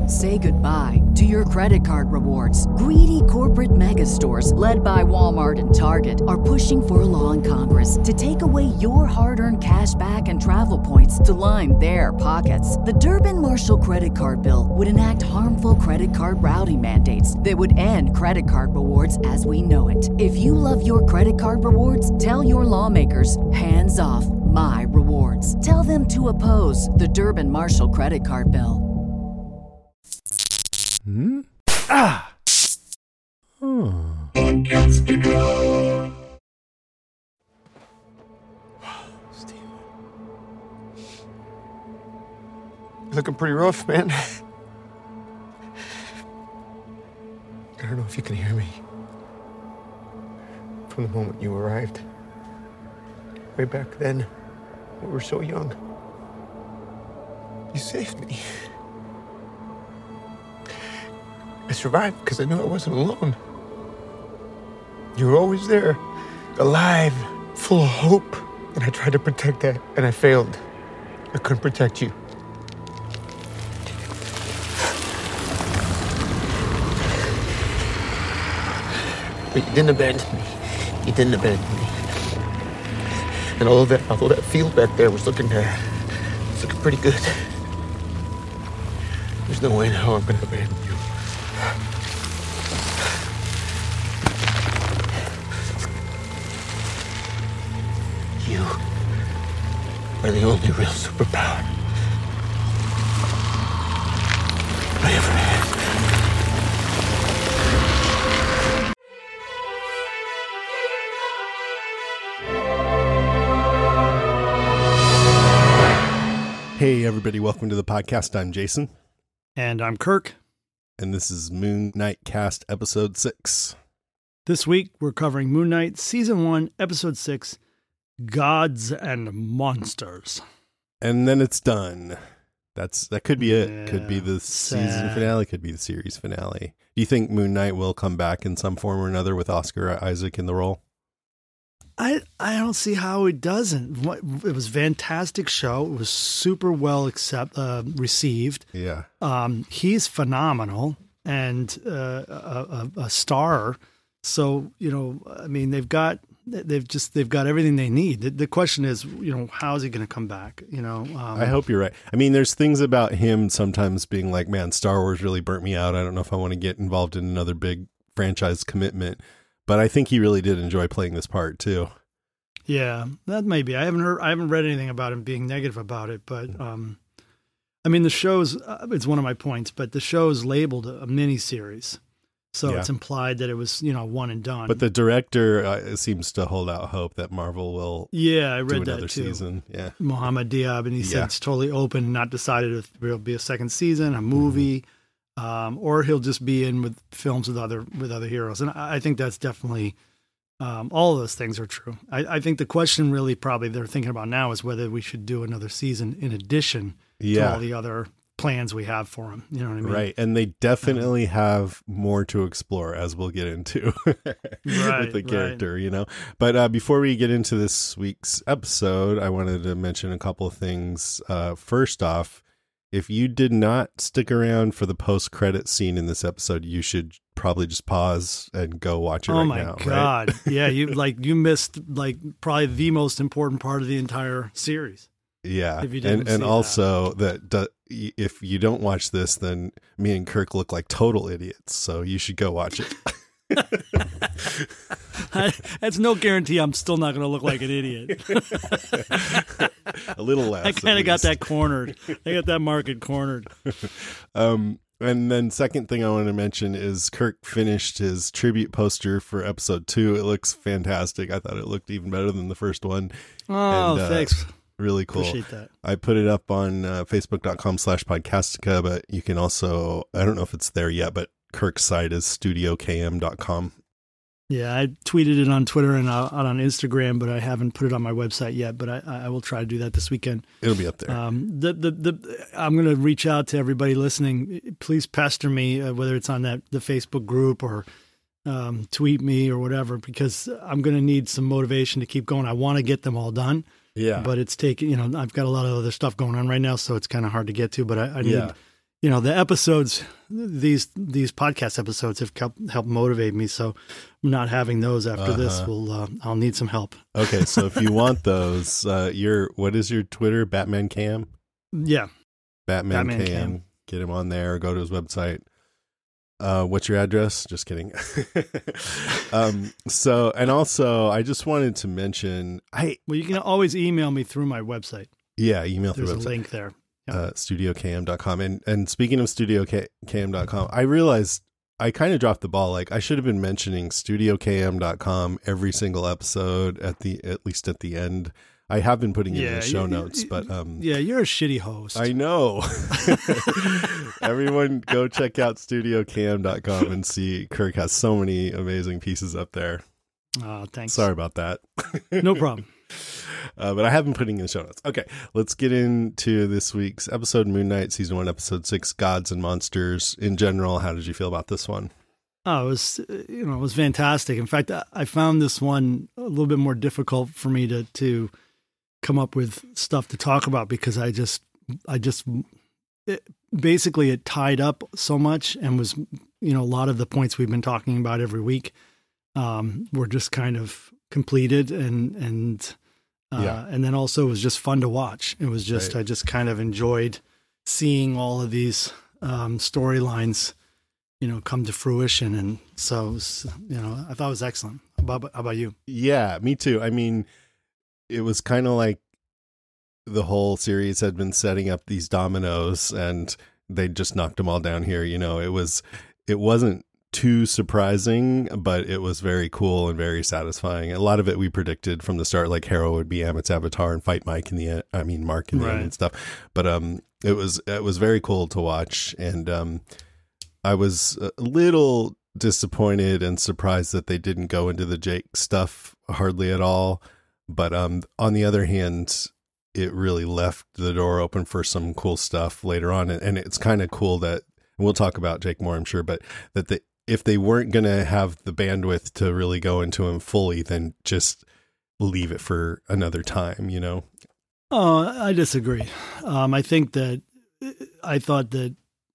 Say goodbye to your credit card rewards. Greedy corporate mega stores, led by Walmart and Target, are pushing for a law in Congress to take away your hard-earned cash back and travel points to line their pockets. The Durbin-Marshall credit card bill would enact harmful credit card routing mandates that would end credit card rewards as we know it. If you love your credit card rewards, tell your lawmakers, hands off my rewards. Tell them to oppose the Durbin-Marshall credit card bill. Hmm? Ah! Oh. Steve. You're looking pretty rough, man. I don't know if you can hear me. From the moment you arrived. Way back then, we were so young. You saved me. I survived because I knew I wasn't alone. You were always there, alive, full of hope. And I tried to protect that, and I failed. I couldn't protect you. But you didn't abandon me. You didn't abandon me. And although that field back there was looking pretty good, there's no way in hell I'm gonna abandon you. You are the only real superpower I ever had. Hey, everybody. Welcome to the podcast. I'm Jason. And I'm Kirk. And this is Moon Knight Cast Episode 6. This week, we're covering Moon Knight Season 1, Episode 6, Gods and Monsters. And then it's done. That could be it. Yeah, could be the season sad. finale. Could be the series finale. Do you think Moon Knight will come back in some form or another with Oscar Isaac in the role? I don't see how it doesn't. It was a fantastic show. It was super well received. Yeah. He's phenomenal and a star. So, I mean, they've got everything they need. The question is, how is he going to come back? I hope you're right. I mean, there's things about him sometimes being like, man, Star Wars really burnt me out. I don't know if I want to get involved in another big franchise commitment. But I think he really did enjoy playing this part too. Yeah, that may be. I haven't read anything about him being negative about it, but I mean, the show's it's one of my points, but the show's labeled a mini series, so it's implied that it was one and done. But the director seems to hold out hope that Marvel will I read do that another too. season. Yeah, Mohammed Diab, and he said it's totally open, not decided if there will be a second season, a movie. Or he'll just be in with films with other heroes. And I think that's definitely, all of those things are true. I think the question really probably they're thinking about now is whether we should do another season in addition to all the other plans we have for him. You know what I mean? Right. And they definitely have more to explore, as we'll get into with the character, But before we get into this week's episode, I wanted to mention a couple of things. First off, if you did not stick around for the post-credit scene in this episode, you should probably just pause and go watch it now. Oh my God. Right? Yeah, you missed probably the most important part of the entire series. Yeah. If you didn't and also that if you don't watch this, then me and Kirk look like total idiots. So you should go watch it. That's no guarantee I'm still not going to look like an idiot. A little less. I kind of got that cornered. I got that market cornered. And then second thing I want to mention is Kirk finished his tribute poster for episode 2. It looks fantastic. I thought it looked even better than the first one. Oh, thanks. Really cool. Appreciate that. I put it up on facebook.com/podcastica, but you can also, I don't know if it's there yet, but Kirk's site is studiokm.com. Yeah, I tweeted it on Twitter and out on Instagram, but I haven't put it on my website yet. But I will try to do that this weekend. It'll be up there. I'm going to reach out to everybody listening. Please pester me, whether it's on the Facebook group or tweet me or whatever, because I'm going to need some motivation to keep going. I want to get them all done. Yeah. But it's taking, I've got a lot of other stuff going on right now, so it's kind of hard to get to. But I need the episodes, these podcast episodes have helped motivate me. So not having those after this I'll need some help. Okay. So if you want those, what is your Twitter? Batman Cam? Yeah. Batman Cam. Get him on there. Go to his website. What's your address? Just kidding. So, and also I just wanted to mention, you can always email me through my website. Yeah. Email through There's website. a link there. StudioKM.com. And speaking of StudioKM.com, I realized I kind of dropped the ball. Like I should have been mentioning StudioKM.com every single episode at least at the end. I have been putting it in the show notes, but you're a shitty host. I know. Everyone go check out StudioKM.com and see Kirk has so many amazing pieces up there. Oh, thanks. Sorry about that. No problem. But I have been putting in the show notes. Okay, let's get into this week's episode, Moon Knight, Season 1, Episode 6, Gods and Monsters. In general, how did you feel about this one? Oh, it was fantastic. In fact, I found this one a little bit more difficult for me to come up with stuff to talk about because basically it tied up so much and was, a lot of the points we've been talking about every week were just kind of completed and then also it was just fun to watch. It was just, right. I just kind of enjoyed seeing all of these storylines, come to fruition. And so, it was, I thought it was excellent. How about you? Yeah, me too. I mean, it was kind of like the whole series had been setting up these dominoes and they just knocked them all down here. It wasn't too surprising, but it was very cool and very satisfying. A lot of it we predicted from the start, like Harrow would be Amit's avatar and fight Mark in the end and stuff. But it was very cool to watch, and I was a little disappointed and surprised that they didn't go into the Jake stuff hardly at all. But on the other hand, it really left the door open for some cool stuff later on, and it's kind of cool that, and we'll talk about Jake more, I'm sure, but that if they weren't going to have the bandwidth to really go into him fully, then just leave it for another time, Oh, I disagree. I think that I thought that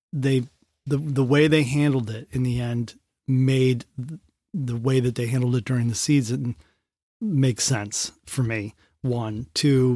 the way they handled it in the end made the way that they handled it during the season make sense for me. 1, 2,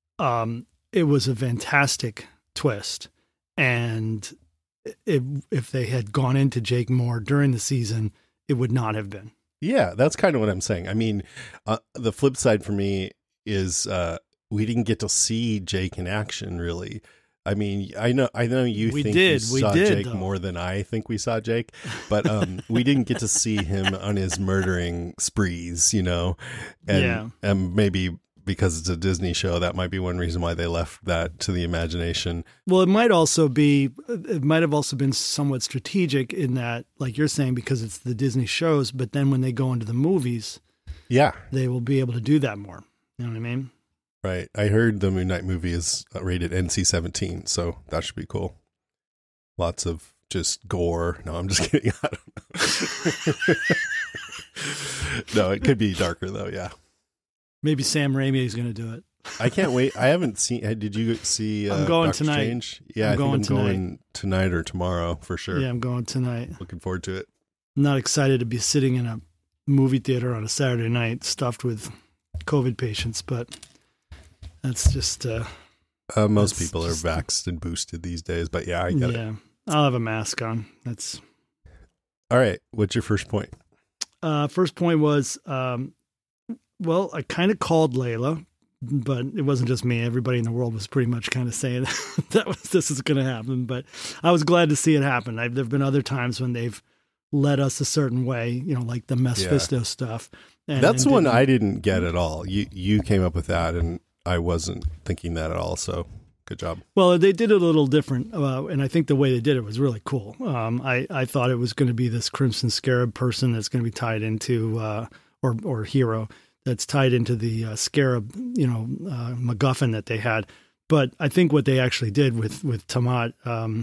it was a fantastic twist. And if they had gone into Jake more during the season, it would not have been. Yeah, that's kind of what I'm saying. I mean, the flip side for me is we didn't get to see Jake in action, really. I mean, I know you think you saw Jake though. More than I think we saw Jake, but we didn't get to see him on his murdering sprees, and maybe because it's a Disney show, that might be one reason why they left that to the imagination. Well, it might have also been somewhat strategic in that, like you're saying, because it's the Disney shows, but then when they go into the movies, they will be able to do that more. You know what I mean? Right. I heard the Moon Knight movie is rated NC-17, so that should be cool. Lots of just gore. No, I'm just kidding. I don't know. No, it could be darker though. Yeah. Maybe Sam Raimi is going to do it. I can't wait. I haven't seen. Did you see? I'm going Doctor tonight. Strange? Yeah, I'm going tonight or tomorrow for sure. Yeah, I'm going tonight. Looking forward to it. I'm not excited to be sitting in a movie theater on a Saturday night stuffed with COVID patients, but that's just. Most people are vaxxed and boosted these days, but yeah, I get it. Yeah, I'll have a mask on. That's. All right. What's your first point? First point was. Well, I kind of called Layla, but it wasn't just me. Everybody in the world was pretty much kind of saying this is going to happen. But I was glad to see it happen. There have been other times when they've led us a certain way, like the Mephisto stuff. That's one I didn't get at all. You came up with that, and I wasn't thinking that at all. So good job. Well, they did it a little different, and I think the way they did it was really cool. I thought it was going to be this Crimson Scarab person that's going to be tied into or hero. That's tied into the Scarab, MacGuffin that they had. But I think what they actually did with Tamarat,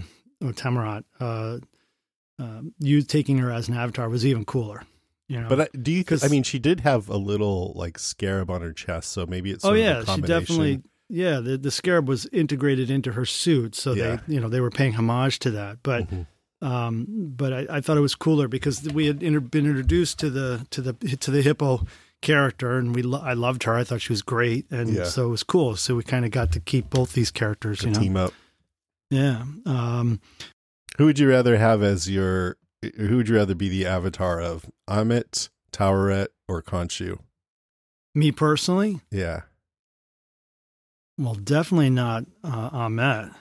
you taking her as an avatar was even cooler. But do you? I mean, she did have a little like scarab on her chest, so maybe it's. Sort of a combination. the scarab was integrated into her suit, so they were paying homage to that. But I thought it was cooler because we had been introduced to the hippo character, and I loved her. I thought she was great, and so it was cool. So we kind of got to keep both these characters, team up. Yeah. Who would you rather have as who would you rather be the avatar of? Ammit, Taweret, or Khonshu? Me personally? Yeah. Well, definitely not Ammit.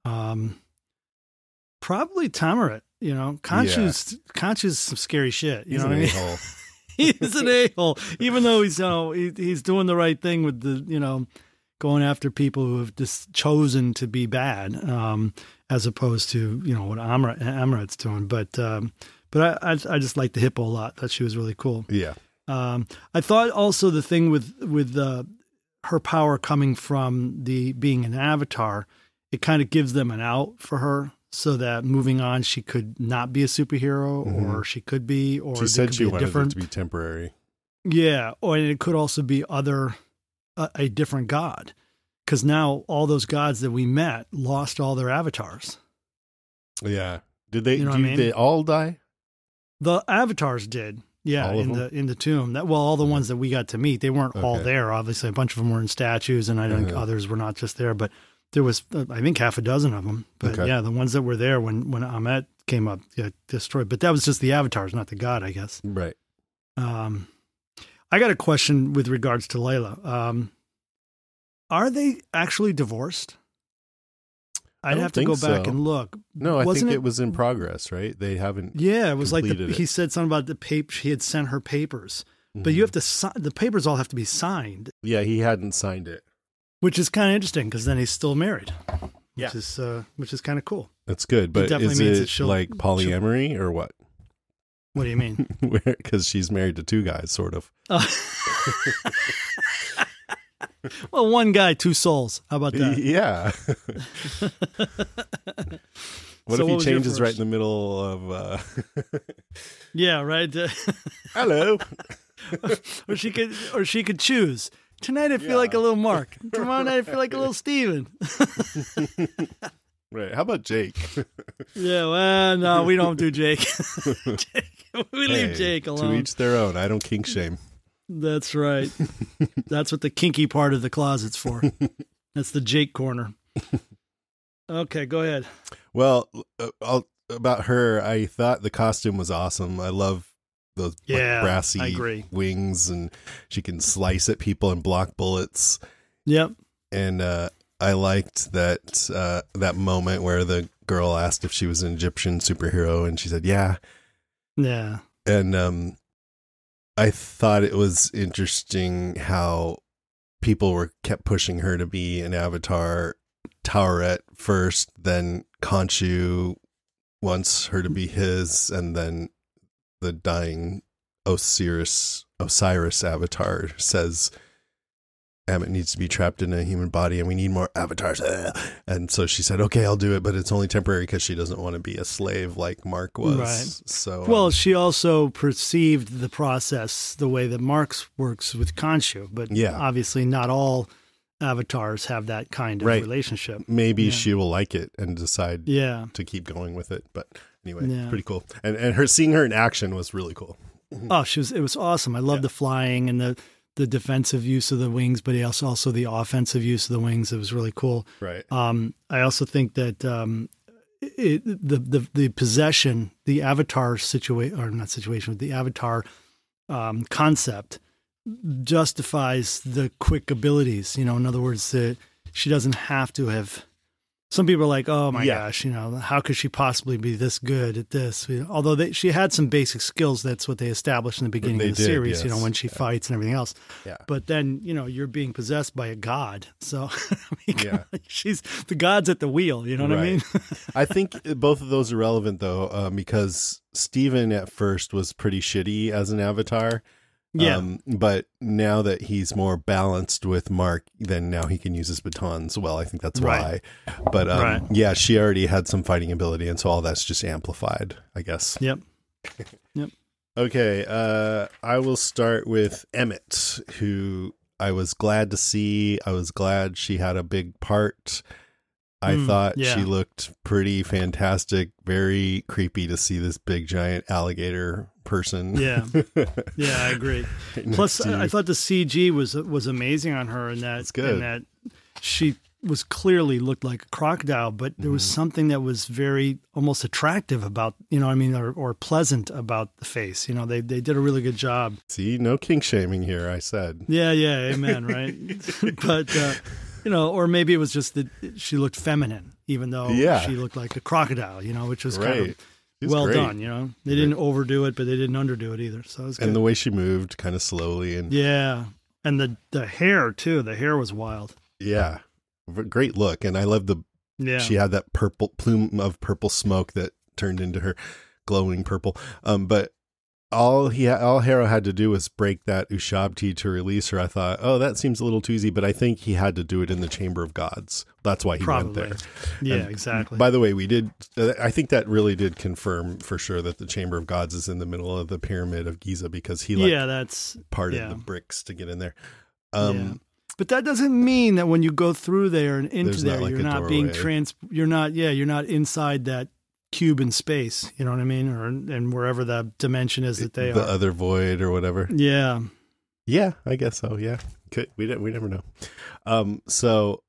Probably Taweret. Khonshu's some scary shit. You know what I mean? He's an a-hole. Even though he's doing the right thing with the going after people who have just chosen to be bad, as opposed to what Amrit's doing. But I just liked the hippo a lot. Thought she was really cool. Yeah. I thought also the thing with her power coming from being an avatar, it kind of gives them an out for her, so that moving on, she could not be a superhero, or she could be, or she said she wanted it to be temporary. Yeah, or it could also be a different god, because now all those gods that we met lost all their avatars. Yeah, did they? Did they all die? The avatars did. Yeah, in the tomb. All the ones that we got to meet, they weren't all there. Obviously, a bunch of them were in statues, and I think others were not just there. But there was, I think, half a dozen of them. But the ones that were there when Ammit came up, destroyed. But that was just the avatars, not the god, I guess. Right. I got a question with regards to Layla. Are they actually divorced? I'd have to go back and look. No, I think it was in progress, right? They haven't. Yeah, it was like he said something about the paper. He had sent her papers, but you have to the papers all have to be signed. Yeah, he hadn't signed it, which is kind of interesting because then he's still married. Yeah, which is kind of cool. That's good, but is it like polyamory or what? What do you mean? Because she's married to two guys, sort of. Well, one guy, two souls. How about that? Yeah. What if he changes right in the middle of? Yeah, right. Hello. or she could choose. Tonight I feel like a little Mark. Tomorrow night I feel like a little Steven. Right. How about Jake? Yeah. Well, no, we don't do Jake. We leave Jake alone. To each their own. I don't kink shame. That's right. That's what the kinky part of the closet's for. That's the Jake corner. Okay, go ahead. Well, about her, I thought the costume was awesome. I love those brassy wings, and she can slice at people and block bullets. Yep. And I liked that moment where the girl asked if she was an Egyptian superhero, and she said, "Yeah." Yeah. And I thought it was interesting how people kept pushing her to be an avatar. Taweret first, then Khonshu wants her to be his, and then the dying Osiris avatar says Ammit needs to be trapped in a human body and we need more avatars. And so she said, okay, I'll do it, but it's only temporary because she doesn't want to be a slave like Mark was. Right. So, she also perceived the process the way that Mark's works with Khonshu, but obviously not all avatars have that kind of relationship. Maybe she will like it and decide to keep going with it. But anyway, pretty cool. And seeing her in action was really cool. Oh, it was awesome. I love the flying and the defensive use of the wings, but also the offensive use of the wings. It was really cool. Right. I also think that the possession, the avatar the avatar concept justifies the quick abilities. In other words, she doesn't have to have. Some people are like, oh my gosh, how could she possibly be this good at this? Although she had some basic skills, that's what they established in the beginning of the series, when she fights and everything else. Yeah. But then, you're being possessed by a god. So she's the god's at the wheel, you know what I mean? I think both of those are relevant though, because Steven at first was pretty shitty as an avatar. Yeah. But now that he's more balanced with Mark, then now he can use his batons. Well, I think that's why. But she already had some fighting ability, and so all that's just amplified, I guess. Yep. Okay. I will start with Emmett, who I was glad to see. I was glad she had a big part. I thought she looked pretty fantastic. Very creepy to see this big giant alligator person. Yeah, I agree. Plus, I thought the CG was amazing on her, and that she was clearly looked like a crocodile, but there was something that was very almost attractive about, or pleasant about the face. They did a really good job. See, no kink shaming here, I said. Yeah, amen, right? But, or maybe it was just that she looked feminine, even though she looked like a crocodile, which was kind of well done, They didn't overdo it, but they didn't underdo it either. So it was good. And the way she moved kind of slowly. And and the hair, too. The hair was wild. Yeah. Great look. And I love she had that purple plume of purple smoke that turned into her glowing purple. But all Harrow had to do was break that Ushabti to release her. I thought, that seems a little too easy, but I think he had to do it in the Chamber of Gods. That's why he went there. Yeah, and exactly. By the way, I think that really did confirm for sure that the Chamber of Gods is in the middle of the Pyramid of Giza, because he that's parted the bricks to get in there. But that doesn't mean that when you go through there and into there, you're not being you're not inside that cube in space. You know what I mean? And wherever that dimension is that they are. The other void or whatever. Yeah. Yeah, I guess so. Yeah. We never know. So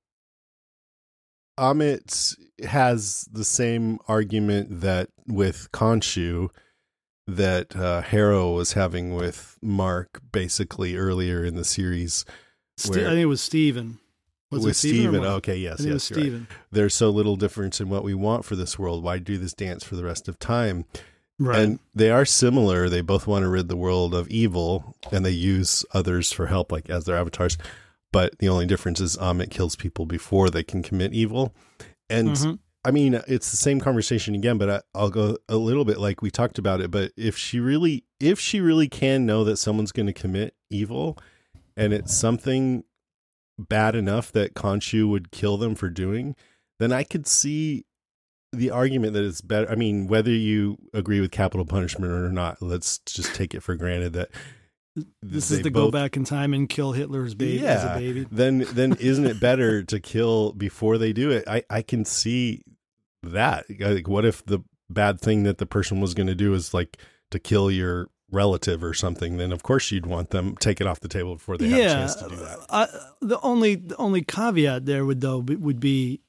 Amit has the same argument that with Khonshu that Harrow was having with Mark basically earlier in the series. I think it was Stephen. With Stephen. Okay, yes. It was Stephen. Right. There's so little difference in what we want for this world. Why do this dance for the rest of time? Right. And they are similar. They both want to rid the world of evil, and they use others for help, like as their avatars. But the only difference is Amit kills people before they can commit evil. And I mean, it's the same conversation again, but I'll go a little bit like we talked about it. But if she really can know that someone's going to commit evil, and it's something bad enough that Khonshu would kill them for doing, then I could see the argument that it's better. I mean, whether you agree with capital punishment or not, let's just take it for granted that this is to go back in time and kill Hitler's baby as a baby. Then isn't it better to kill before they do it? I can see that. Like, what if the bad thing that the person was going to do is like to kill your relative or something? Then of course you'd want them take it off the table before they have a chance to do that. The only caveat there would be,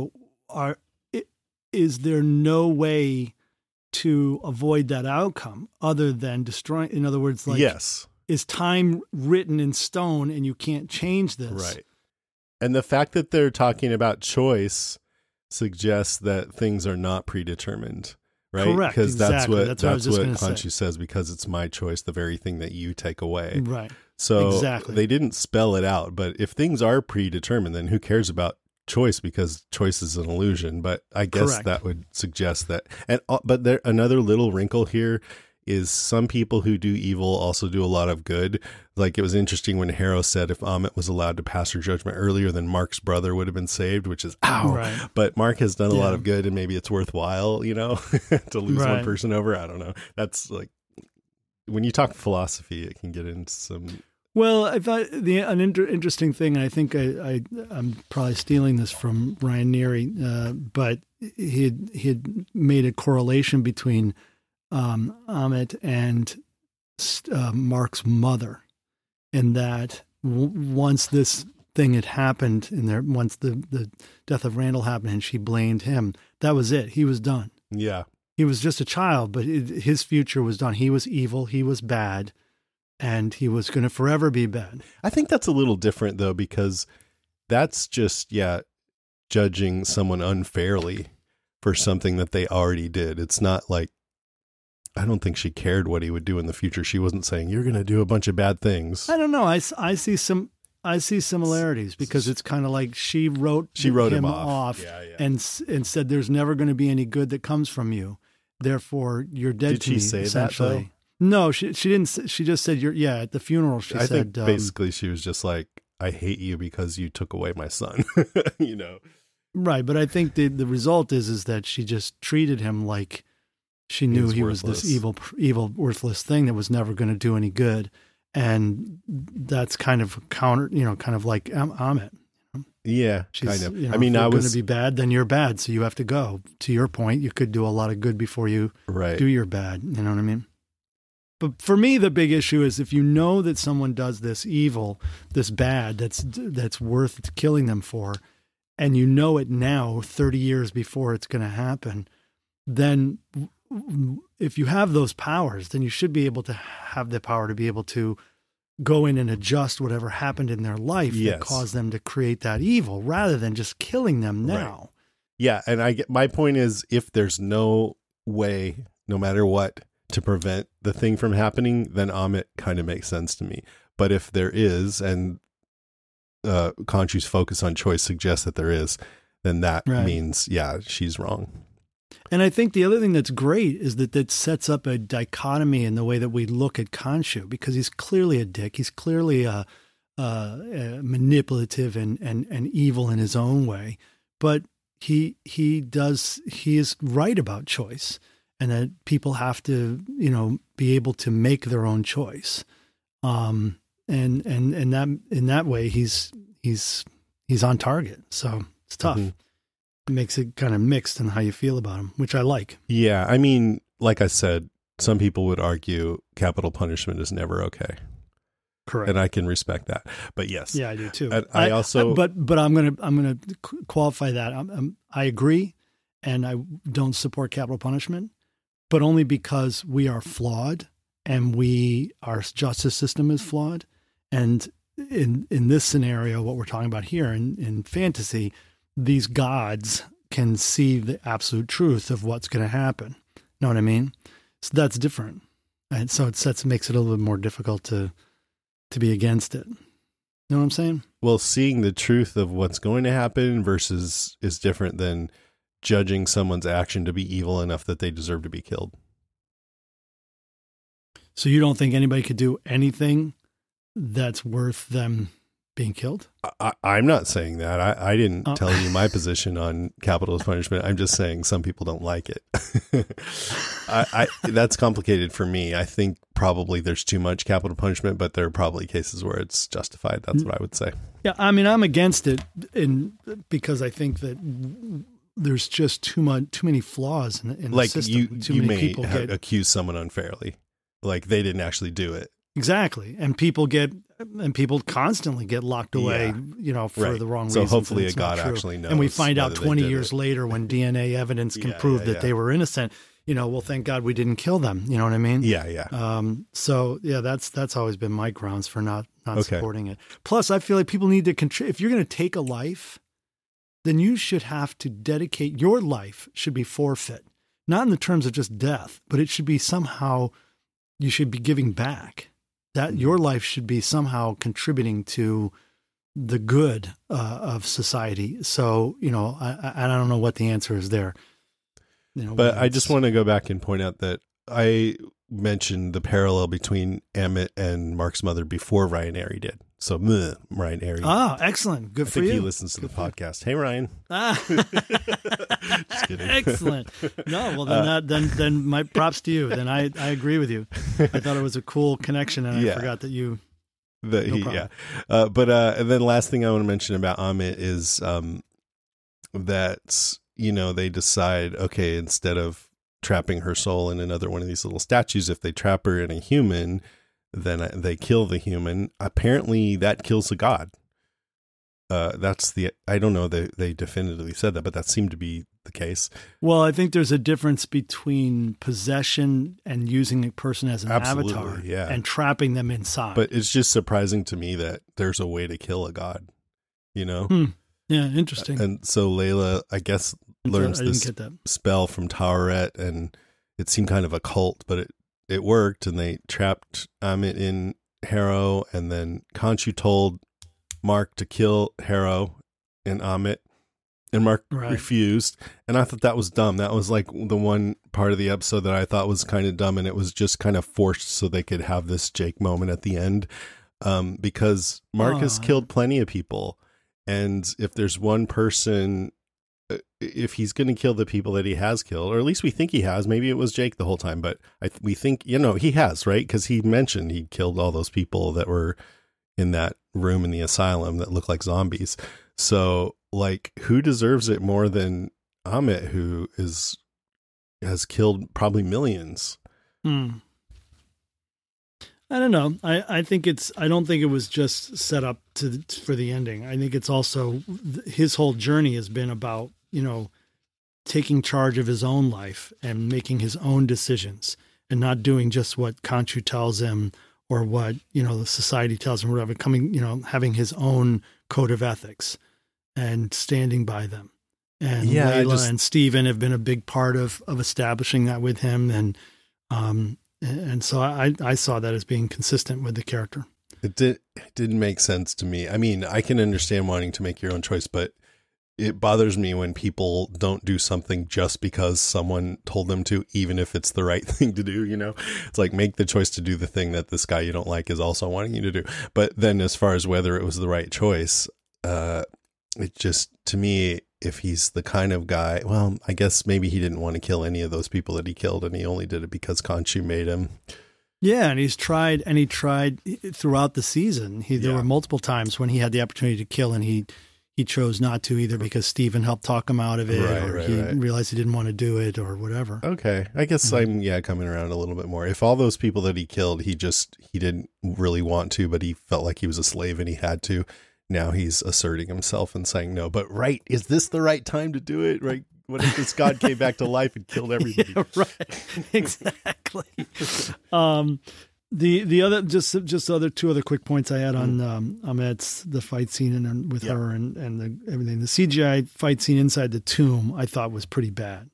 is there no way to avoid that outcome other than destroying? In other words, like, yes, is time written in stone and you can't change this? Right. And the fact that they're talking about choice suggests that things are not predetermined. Right? Correct. Because exactly. that's what Khonshu says, because it's my choice, the very thing that you take away. Right. So they didn't spell it out, but if things are predetermined, then who cares about choice, because choice is an illusion. But I guess that would suggest that. But another little wrinkle here is some people who do evil also do a lot of good. Like, it was interesting when Harrow said if Amit was allowed to pass her judgment earlier, then Mark's brother would have been saved, which is Right. But Mark has done a lot of good, and maybe it's worthwhile, to lose one person over. I don't know. That's like, when you talk philosophy, it can get into some. Well, I thought an interesting thing, and I think I'm probably stealing this from Ryan Neary, but he had made a correlation between Amit and Mark's mother, and that once this thing had happened once the death of Randall happened and she blamed him, that was it. He was done. Yeah. He was just a child, but his future was done. He was evil. He was bad. And he was going to forever be bad. I think that's a little different, though, because that's just, judging someone unfairly for something that they already did. It's not like, I don't think she cared what he would do in the future. She wasn't saying, you're going to do a bunch of bad things. I don't know. I see similarities, because it's kind of like she wrote him off and said, there's never going to be any good that comes from you. Therefore, you're dead to me, essentially. Did she say that, though? No, she didn't. She just said, at the funeral, I think basically she was just like, I hate you because you took away my son, Right. But I think the result is that she just treated him like she knew he was this evil, worthless thing that was never going to do any good. And that's kind of counter, kind of like Amit. Yeah, She's, kind of. I mean, if you're going to be bad, then you're bad. So you have to go. To your point, you could do a lot of good before you do your bad. You know what I mean? But for me, the big issue is if you know that someone does this evil, this bad, that's worth killing them for, and you know it now, 30 years before it's going to happen, then if you have those powers, then you should be able to have the power to be able to go in and adjust whatever happened in their life that caused them to create that evil, rather than just killing them now. Right. Yeah, and my point is, if there's no way, no matter what, to prevent the thing from happening, then Amit kind of makes sense to me. But if there is, and Khonshu's focus on choice suggests that there is, then that means, she's wrong. And I think the other thing that's great is that sets up a dichotomy in the way that we look at Khonshu, because he's clearly a dick. He's clearly manipulative and evil in his own way, but he is right about choice, and that people have to, be able to make their own choice. And that in that way, he's on target. So it's tough. Mm-hmm. It makes it kind of mixed in how you feel about him, which I like. Yeah. I mean, like I said, some people would argue capital punishment is never okay. Correct. And I can respect that. But yes. Yeah, I do too. And I also, but I'm going to qualify that. I agree. And I don't support capital punishment, but only because we are flawed and our justice system is flawed. And in this scenario, what we're talking about here in fantasy, these gods can see the absolute truth of what's going to happen. Know what I mean? So that's different. And so makes it a little bit more difficult to be against it. Know what I'm saying? Well, seeing the truth of what's going to happen versus is different than judging someone's action to be evil enough that they deserve to be killed. So you don't think anybody could do anything that's worth them being killed? I'm not saying that. I didn't tell you my position on capital punishment. I'm just saying some people don't like it. That's complicated for me. I think probably there's too much capital punishment, but there are probably cases where it's justified. That's what I would say. Yeah, I mean, I'm against it because I think that there's just too many flaws in the system. You may accuse someone unfairly, like they didn't actually do it. Exactly. And people constantly get locked away, for the wrong reasons. So hopefully a God actually knows. And we find out 20 years later when DNA evidence can prove that they were innocent, well, thank God we didn't kill them. You know what I mean? Yeah, yeah. So yeah, that's always been my grounds for not supporting it. Plus, I feel like people need to if you're going to take a life, then you should have to dedicate your life should be forfeit, not in the terms of just death, but it should be somehow you should be giving back. That your life should be somehow contributing to the good of society. So, I don't know what the answer is there. But I just want to go back and point out that I mentioned the parallel between Amit and Mark's mother before Ryan Airy did. So, Ryan Airy. Ah, excellent. Good for you. I think he listens to the podcast. Hey, Ryan. Just kidding. Excellent. No, well, then my props to you. Then I agree with you. I thought it was a cool connection, and I forgot that you. But and then last thing I want to mention about Amit is that, they decide, okay, instead of trapping her soul in another one of these little statues, if they trap her in a human, then they kill the human. Apparently that kills the god. I don't know they definitively said that, but that seemed to be the case. Well, I think there's a difference between possession and using a person as an avatar and trapping them inside. But it's just surprising to me that there's a way to kill a god, Yeah, interesting. And so Layla, I guess, learns this spell from Taweret, and it seemed kind of a cult, but it worked, and they trapped Amit in Harrow, and then Khonshu told Mark to kill Harrow and Amit, and Mark refused, and I thought that was dumb. That was like the one part of the episode that I thought was kind of dumb, and it was just kind of forced so they could have this Jake moment at the end, because Mark has killed plenty of people, and if there's one person if he's going to kill the people that he has killed, or at least we think he has, maybe it was Jake the whole time, but we think, he has, right? Because he mentioned he killed all those people that were in that room in the asylum that look like zombies. So, like, who deserves it more than Amit, who has killed probably millions? I don't know. I don't think it was just set up for the ending. I think it's also his whole journey has been about, taking charge of his own life and making his own decisions and not doing just what Khonshu tells him or what, the society tells him, or whatever, having his own code of ethics and standing by them. And Layla and Steven have been a big part of establishing that with him. And so I saw that as being consistent with the character. It didn't make sense to me. I mean, I can understand wanting to make your own choice, but it bothers me when people don't do something just because someone told them to, even if it's the right thing to do, It's like, make the choice to do the thing that this guy you don't like is also wanting you to do. But then as far as whether it was the right choice, it just, to me, if he's the kind of guy, well, I guess maybe he didn't want to kill any of those people that he killed, and he only did it because Khonshu made him. Yeah, and he tried throughout the season. There were multiple times when he had the opportunity to kill, and he chose not to, either because Steven helped talk him out of it, realized he didn't want to do it, or whatever. Okay, I guess I'm coming around a little bit more. If all those people that he killed, he didn't really want to, but he felt like he was a slave and he had to. Now he's asserting himself and saying no. But is this the right time to do it? Right? What if this god came back to life and killed everybody? Yeah, right. Exactly. The other just other two other quick points I had on Amit's the fight scene and with her and everything. The CGI fight scene inside the tomb I thought was pretty bad.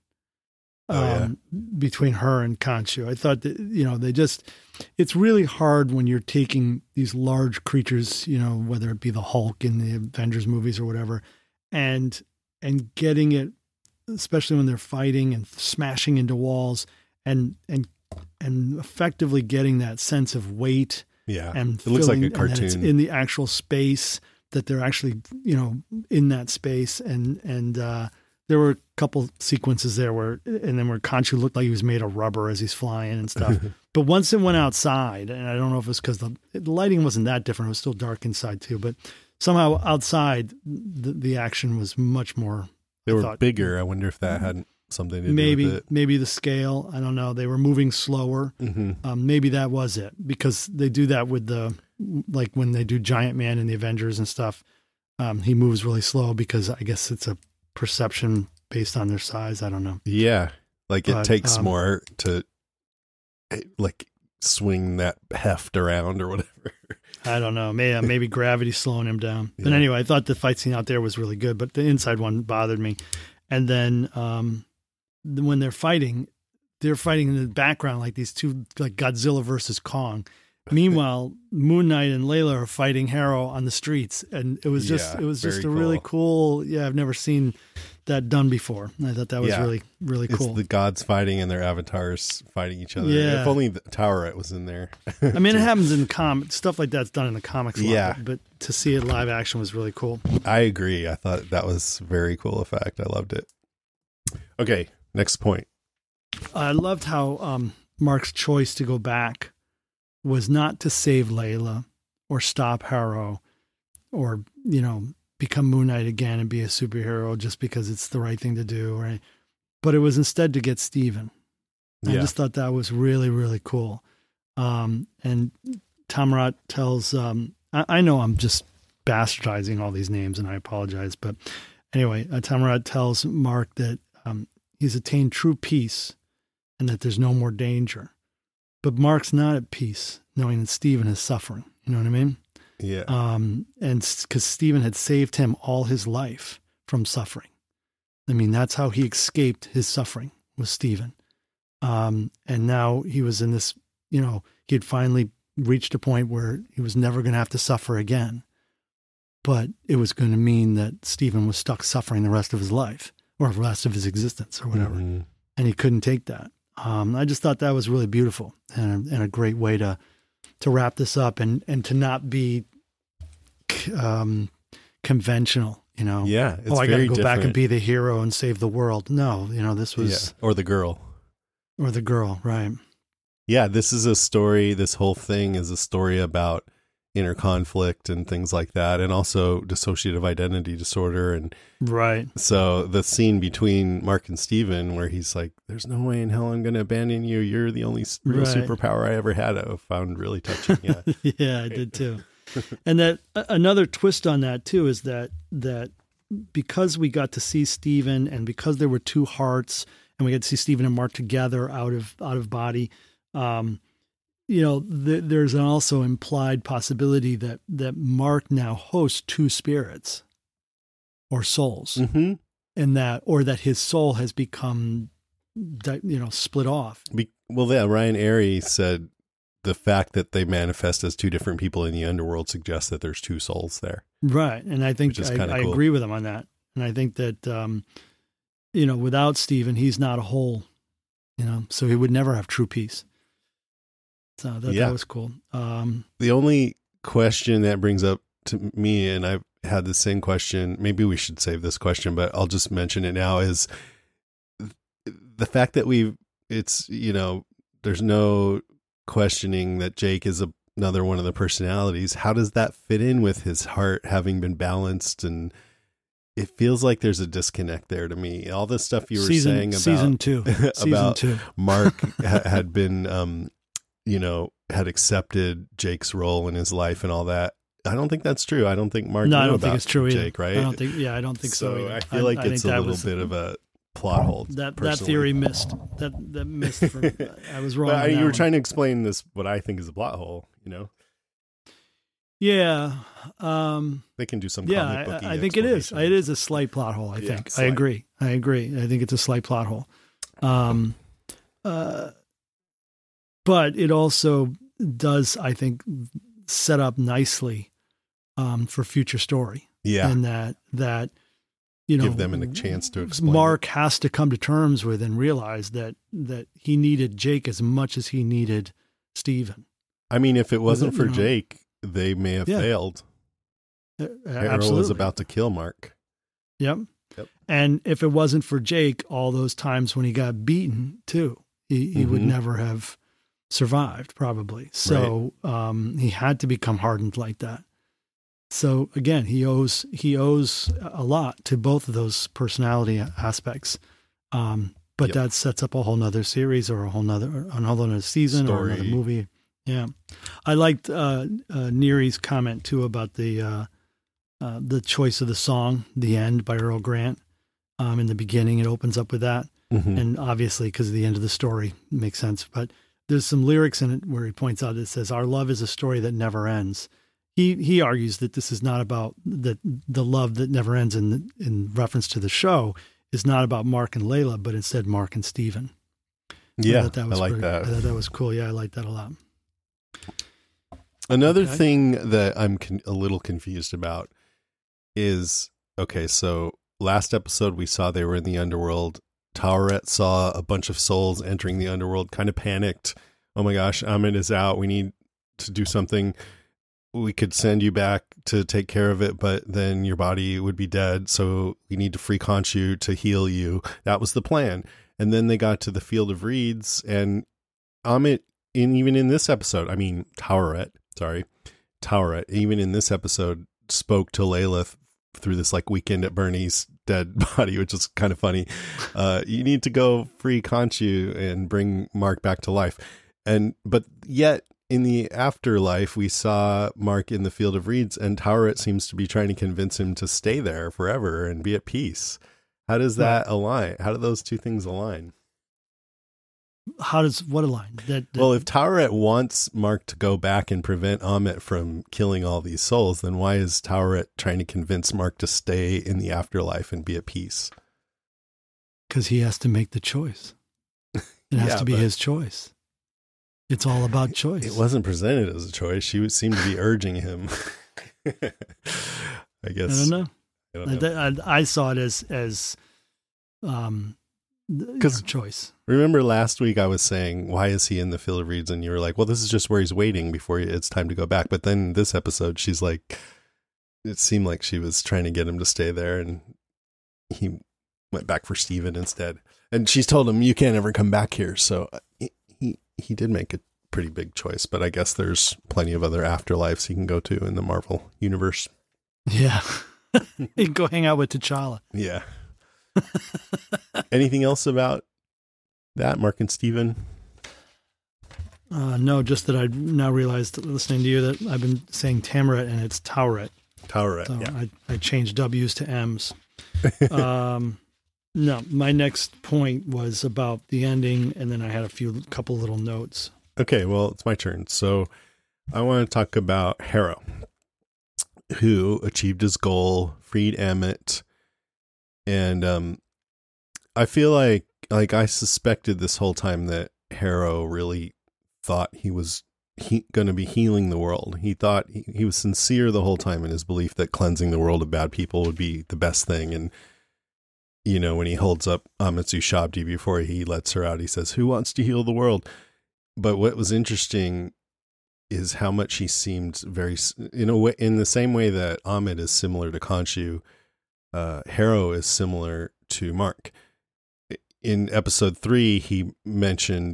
Between her and Khonshu, I thought that it's really hard when you're taking these large creatures, whether it be the Hulk in the Avengers movies or whatever, and getting it, especially when they're fighting and smashing into walls and effectively getting that sense of weight. Yeah, and it looks like a cartoon it's in the actual space that they're actually in that space and there were a couple sequences there where Khonshu looked like he was made of rubber as he's flying and stuff. But once it went outside, and I don't know if it's because the lighting wasn't that different, it was still dark inside too, but somehow outside the action was much more. They were bigger. I wonder if that had something to do with it. Maybe the scale. I don't know. They were moving slower. Mm-hmm. Maybe that was it, because they do that with like when they do Giant Man in the Avengers and stuff. He moves really slow because I guess it's a perception based on their size. I don't know. Yeah. Like it takes more to like swing that heft around or whatever. I don't know. Maybe gravity's slowing him down. But anyway, I thought the fight scene out there was really good, but the inside one bothered me. And then when they're fighting in the background like these two, like Godzilla versus Kong. Meanwhile, Moon Knight and Layla are fighting Harrow on the streets, and it was just a really cool. Yeah, I've never seen that done before. I thought that was really, really cool. It's the gods fighting and their avatars fighting each other. Yeah. If only the Tower was in there. I mean, it happens in stuff like that's done in the comics a lot, but to see it live action was really cool. I agree. I thought that was a very cool effect. I loved it. Okay, next point. I loved how Mark's choice to go back was not to save Layla or stop Harrow or, become Moon Knight again and be a superhero just because it's the right thing to do, right? But it was instead to get Steven. I just thought that was really, really cool. And Tamarat tells, I know I'm just bastardizing all these names and I apologize, but anyway, Tamarat tells Mark that he's attained true peace and that there's no more danger. But Mark's not at peace knowing that Steven is suffering. You know what I mean? Yeah. And because Steven had saved him all his life from suffering. I mean, that's how he escaped his suffering, was Steven. And now he was in this, he had finally reached a point where he was never going to have to suffer again. But it was going to mean that Steven was stuck suffering the rest of his life or the rest of his existence or whatever. Mm-hmm. And he couldn't take that. I just thought that was really beautiful and a great way to wrap this up and to not be conventional, Yeah, it's I got to very go back and different. be the hero and save the world. No, this was Or the girl. Right? Yeah, this is a story. This whole thing is a story about inner conflict and things like that, and also dissociative identity disorder. And right. So the scene between Mark and Steven where he's like, "There's no way in hell I'm going to abandon you. You're the only real superpower I ever had." I found really touching. Yeah, yeah, I did too. And that another twist on that too is that because we got to see Steven, and because there were two hearts, and we got to see Steven and Mark together out of body. There's an also implied possibility that Mark now hosts two spirits or souls, mm-hmm. and that his soul has become, split off. Ryan Airy said the fact that they manifest as two different people in the underworld suggests that there's two souls there. Right. And I think I cool. agree with him on that. And I think that, without Steven, he's not a whole, so he would never have true peace. So that was cool. The only question that brings up to me, and I've had the same question, maybe we should save this question, but I'll just mention it now, is the fact that there's no questioning that Jake is another one of the personalities. How does that fit in with his heart having been balanced? And it feels like there's a disconnect there to me. All the stuff you were saying about season two, Mark had been, had accepted Jake's role in his life and all that. I don't think that's true. I don't think Mark. No, I don't think it's true Jake, either. right? I don't think so either. I feel like it's a little bit of a plot hole. That theory missed. That missed. I was wrong. But you were trying to explain this, what I think is a plot hole. Yeah. They can do some comic booky I think it is. It is a slight plot hole, I think. I agree. I think it's a slight plot hole. But it also does, I think, set up nicely for future story. Yeah. And that give them a chance to explain. Mark has to come to terms with and realize that he needed Jake as much as he needed Steven. I mean, if it wasn't for Jake, they may have failed. Arrow was about to kill Mark. Yep. And if it wasn't for Jake, all those times when he got beaten too, he would never have survived, probably. So he had to become hardened like that. So again, he owes a lot to both of those personality aspects. But that sets up a whole nother series or a whole nother season story. Or another movie. Yeah. I liked Neary's comment too about the choice of the song, The End by Earl Grant. In the beginning, it opens up with that. Mm-hmm. And obviously, because of the end of the story, it makes sense. But there's some lyrics in it where he points out, it says, "Our love is a story that never ends." He argues that this is not about the love that never ends in reference to the show is not about Mark and Layla, but instead Mark and Steven. Yeah, I like that. I thought that was cool. Yeah, I like that a lot. Another thing that I'm a little confused about is, so last episode we saw they were in the underworld. Taweret saw a bunch of souls entering the underworld, kind of panicked. Oh my gosh, Amit is out. We need to do something. We could send you back to take care of it, but then your body would be dead. So we need to free Khonshu to heal you. That was the plan. And then they got to the Field of Reeds, and Amit, even in this episode, Taweret, even in this episode, spoke to Layla through this Weekend at Bernie's dead body, which is kind of funny. You need to go free Khonshu and bring Mark back to life. But yet in the afterlife, we saw Mark in the Field of Reeds, and Taweret seems to be trying to convince him to stay there forever and be at peace. How does that align? How do those two things align? How does what align? Well, if Taweret wants Mark to go back and prevent Amit from killing all these souls, then why is Taweret trying to convince Mark to stay in the afterlife and be at peace? Because he has to make the choice. It has to be his choice. It's all about choice. It wasn't presented as a choice. She seemed to be urging him. I guess. I don't know. I saw it as choice. Remember last week I was saying, why is he in the Field of Reeds? And you were like, well, this is just where he's waiting before it's time to go back. But then this episode, she's like, it seemed like she was trying to get him to stay there, and he went back for Steven instead. And she's told him, you can't ever come back here. So he did make a pretty big choice, but I guess there's plenty of other afterlives he can go to in the Marvel universe. Yeah. He can go hang out with T'Challa. Yeah. Anything else about that, Mark and Steven? No, just that I now realized, listening to you, that I've been saying Tamaret and it's Tauret. Tauret, so yeah. I changed W's to M's. No, my next point was about the ending, and then I had a couple little notes. Okay, well, it's my turn. So I want to talk about Harrow, who achieved his goal, freed Ammit, and I feel like I suspected this whole time that Harrow really thought he was going to be healing the world. He thought he was sincere the whole time in his belief that cleansing the world of bad people would be the best thing. And, you know, when he holds up Amitsu Shabdi before he lets her out, he says, "Who wants to heal the world?" But what was interesting is how much he seemed very, in the same way that Ammit is similar to Khonshu, Harrow is similar to Mark. In episode 3, he mentioned,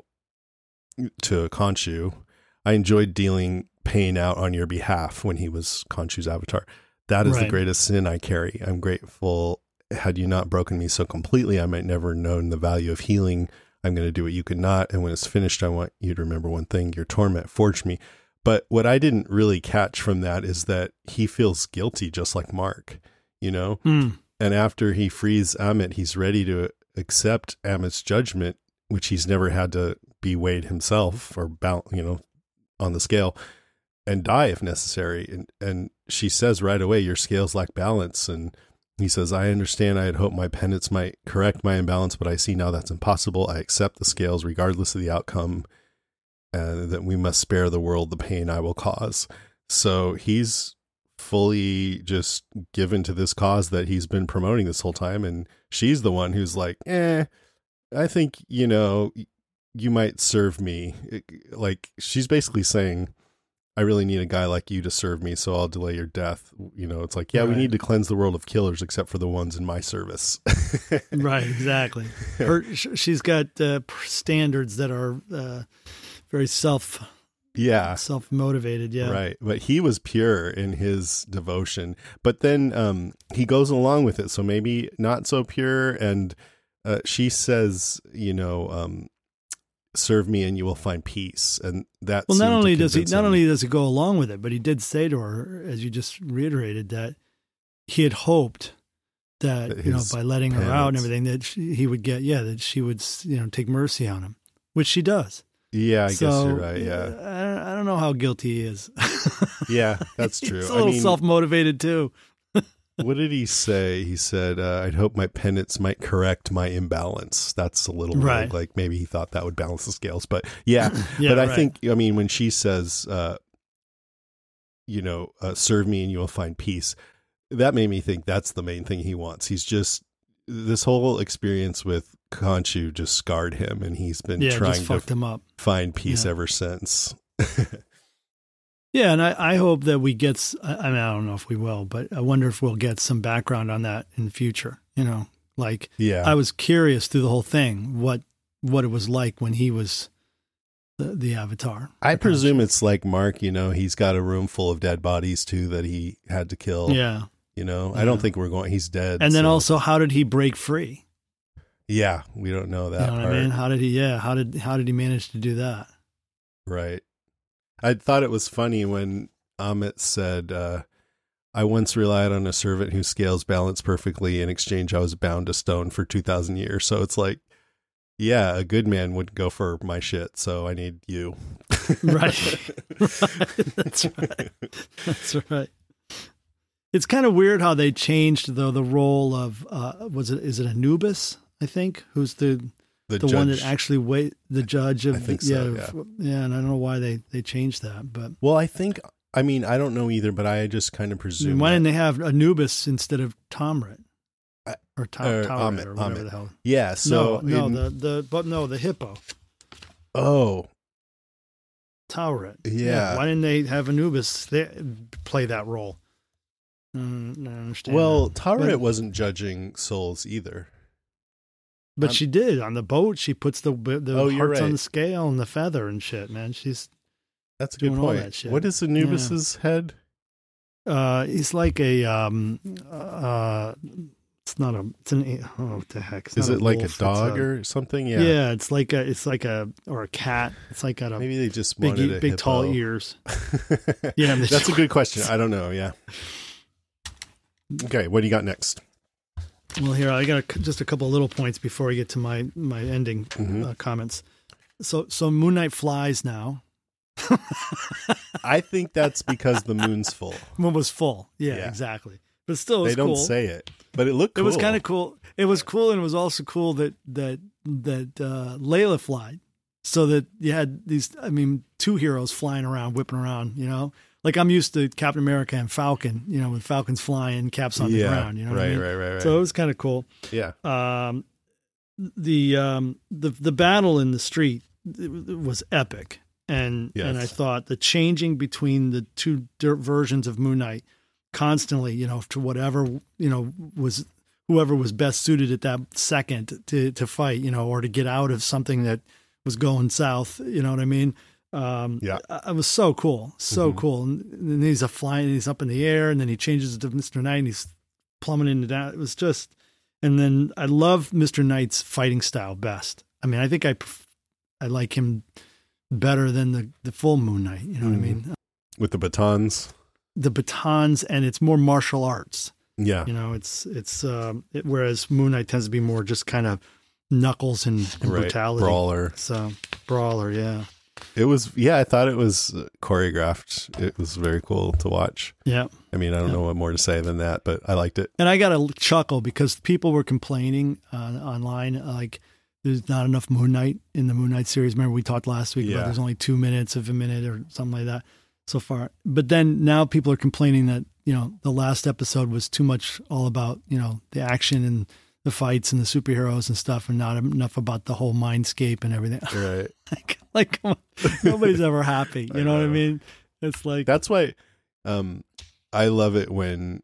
to Khonshu, "I enjoyed dealing pain out on your behalf," when he was Khonshu's avatar. "That is the greatest sin I carry. I'm grateful. Had you not broken me so completely, I might never known the value of healing. I'm going to do what you could not. And when it's finished, I want you to remember one thing. Your torment forged me." But what I didn't really catch from that is that he feels guilty, just like Mark, And after he frees Ammit, he's ready to accept Ammit's judgment, which he's never had to be weighed himself or on the scale, and die if necessary. And she says right away, "Your scales lack balance." And he says, "I understand. I had hoped my penance might correct my imbalance, but I see now that's impossible. I accept the scales regardless of the outcome, and that we must spare the world the pain I will cause." So he's fully just given to this cause that he's been promoting this whole time. And she's the one who's like, I think, you might serve me. Like, she's basically saying, "I really need a guy like you to serve me, so I'll delay your death." It's like, we need to cleanse the world of killers except for the ones in my service. Right, exactly. She's got standards that are very self-motivated. Yeah. Right. But he was pure in his devotion, but then he goes along with it. So maybe not so pure. And she says, "Serve me and you will find peace." And that, not only does he go along with it, but he did say to her, as you just reiterated, that he had hoped that by letting her out and everything, that he would get, that she would, take mercy on him, which she does. Yeah, I guess you're right. Yeah. I don't know how guilty he is. Yeah, that's true. He's a little self-motivated too. What did he say? He said, "I'd hope my penance might correct my imbalance." That's a little rogue. Like maybe he thought that would balance the scales, but but I think, when she says, "Serve me and you will find peace," that made me think that's the main thing he wants. He's just, this whole experience with Khonshu just scarred him, and he's been trying to find peace ever since. Yeah, and I hope that we get, I don't know if we will, but I wonder if we'll get some background on that in the future. I was curious through the whole thing, what it was like when he was the avatar. I presume it's like Mark, he's got a room full of dead bodies too that he had to kill. Yeah. I don't think he's dead. And then also, how did he break free? Yeah, we don't know that part. What I mean? How did he manage to do that? Right. I thought it was funny when Ammit said, "I once relied on a servant whose scales balanced perfectly. In exchange, I was bound to stone for 2,000 years." So it's like, a good man wouldn't go for my shit, so I need you. Right. That's right. It's kind of weird how they changed, though, the role of, is it Anubis, I think, who's the one that actually the judge of, I think so, and I don't know why they changed that, but I think, I don't know either, but I just kind of presume. Why didn't they have Anubis instead of Tauret or Tauret or whatever the hell? Yeah, so the hippo. Oh, Tauret. Yeah. Why didn't they have Anubis play that role? I understand. Well, Taweret wasn't judging souls either. But she did on the boat. She puts the hearts on the scale and the feather and shit. Man, that's a good point. What is Anubis's head? He's like a it's not a. It's an. Oh, what the heck? Is it like a dog or something? Yeah. Yeah, it's like a or a cat. It's like got a maybe they just wanted big tall ears. Yeah, that's a good question. I don't know. Yeah. Okay, what do you got next? Well, here I got just a couple of little points before I get to my ending comments. So Moon Knight flies now. I think that's because the moon's full. Moon was full. Yeah, exactly. But still, they don't say it, but it looked cool. It was kind of cool. It was cool, and it was also cool that Layla flied, so that you had these. I mean, two heroes flying around, whipping around. You know, like I'm used to Captain America and Falcon. You know, when Falcon's flying, Cap's on the ground. You know, right. So it was kind of cool. Yeah. The battle in the street was epic, and I thought the changing between the two versions of Moon Knight constantly, you know, to whatever, you know, was whoever was best suited at that second to fight, you know, or to get out of something that was going south. You know what I mean? It was so cool. Cool. And then he's he's up in the air, and then he changes to Mr. Knight and he's plummeting into that. It was just, and then I love Mr. Knight's fighting style best. I mean, I think I like him better than the full Moon Knight. You know what I mean? With the batons. And it's more martial arts. Yeah. You know, whereas Moon Knight tends to be more just kind of knuckles and brutality. Brawler. Yeah. It was, I thought it was choreographed. It was very cool to watch. Yeah. I mean, I don't know what more to say than that, but I liked it. And I got a chuckle because people were complaining online, like there's not enough Moon Knight in the Moon Knight series. Remember we talked last week about there's only 2 minutes of a minute or something like that so far. But then now people are complaining that, you know, the last episode was too much all about, you know, the action and the fights and the superheroes and stuff, and not enough about the whole mindscape and everything. Right. like come on. Nobody's ever happy. You know what I mean? It's like, that's why I love it when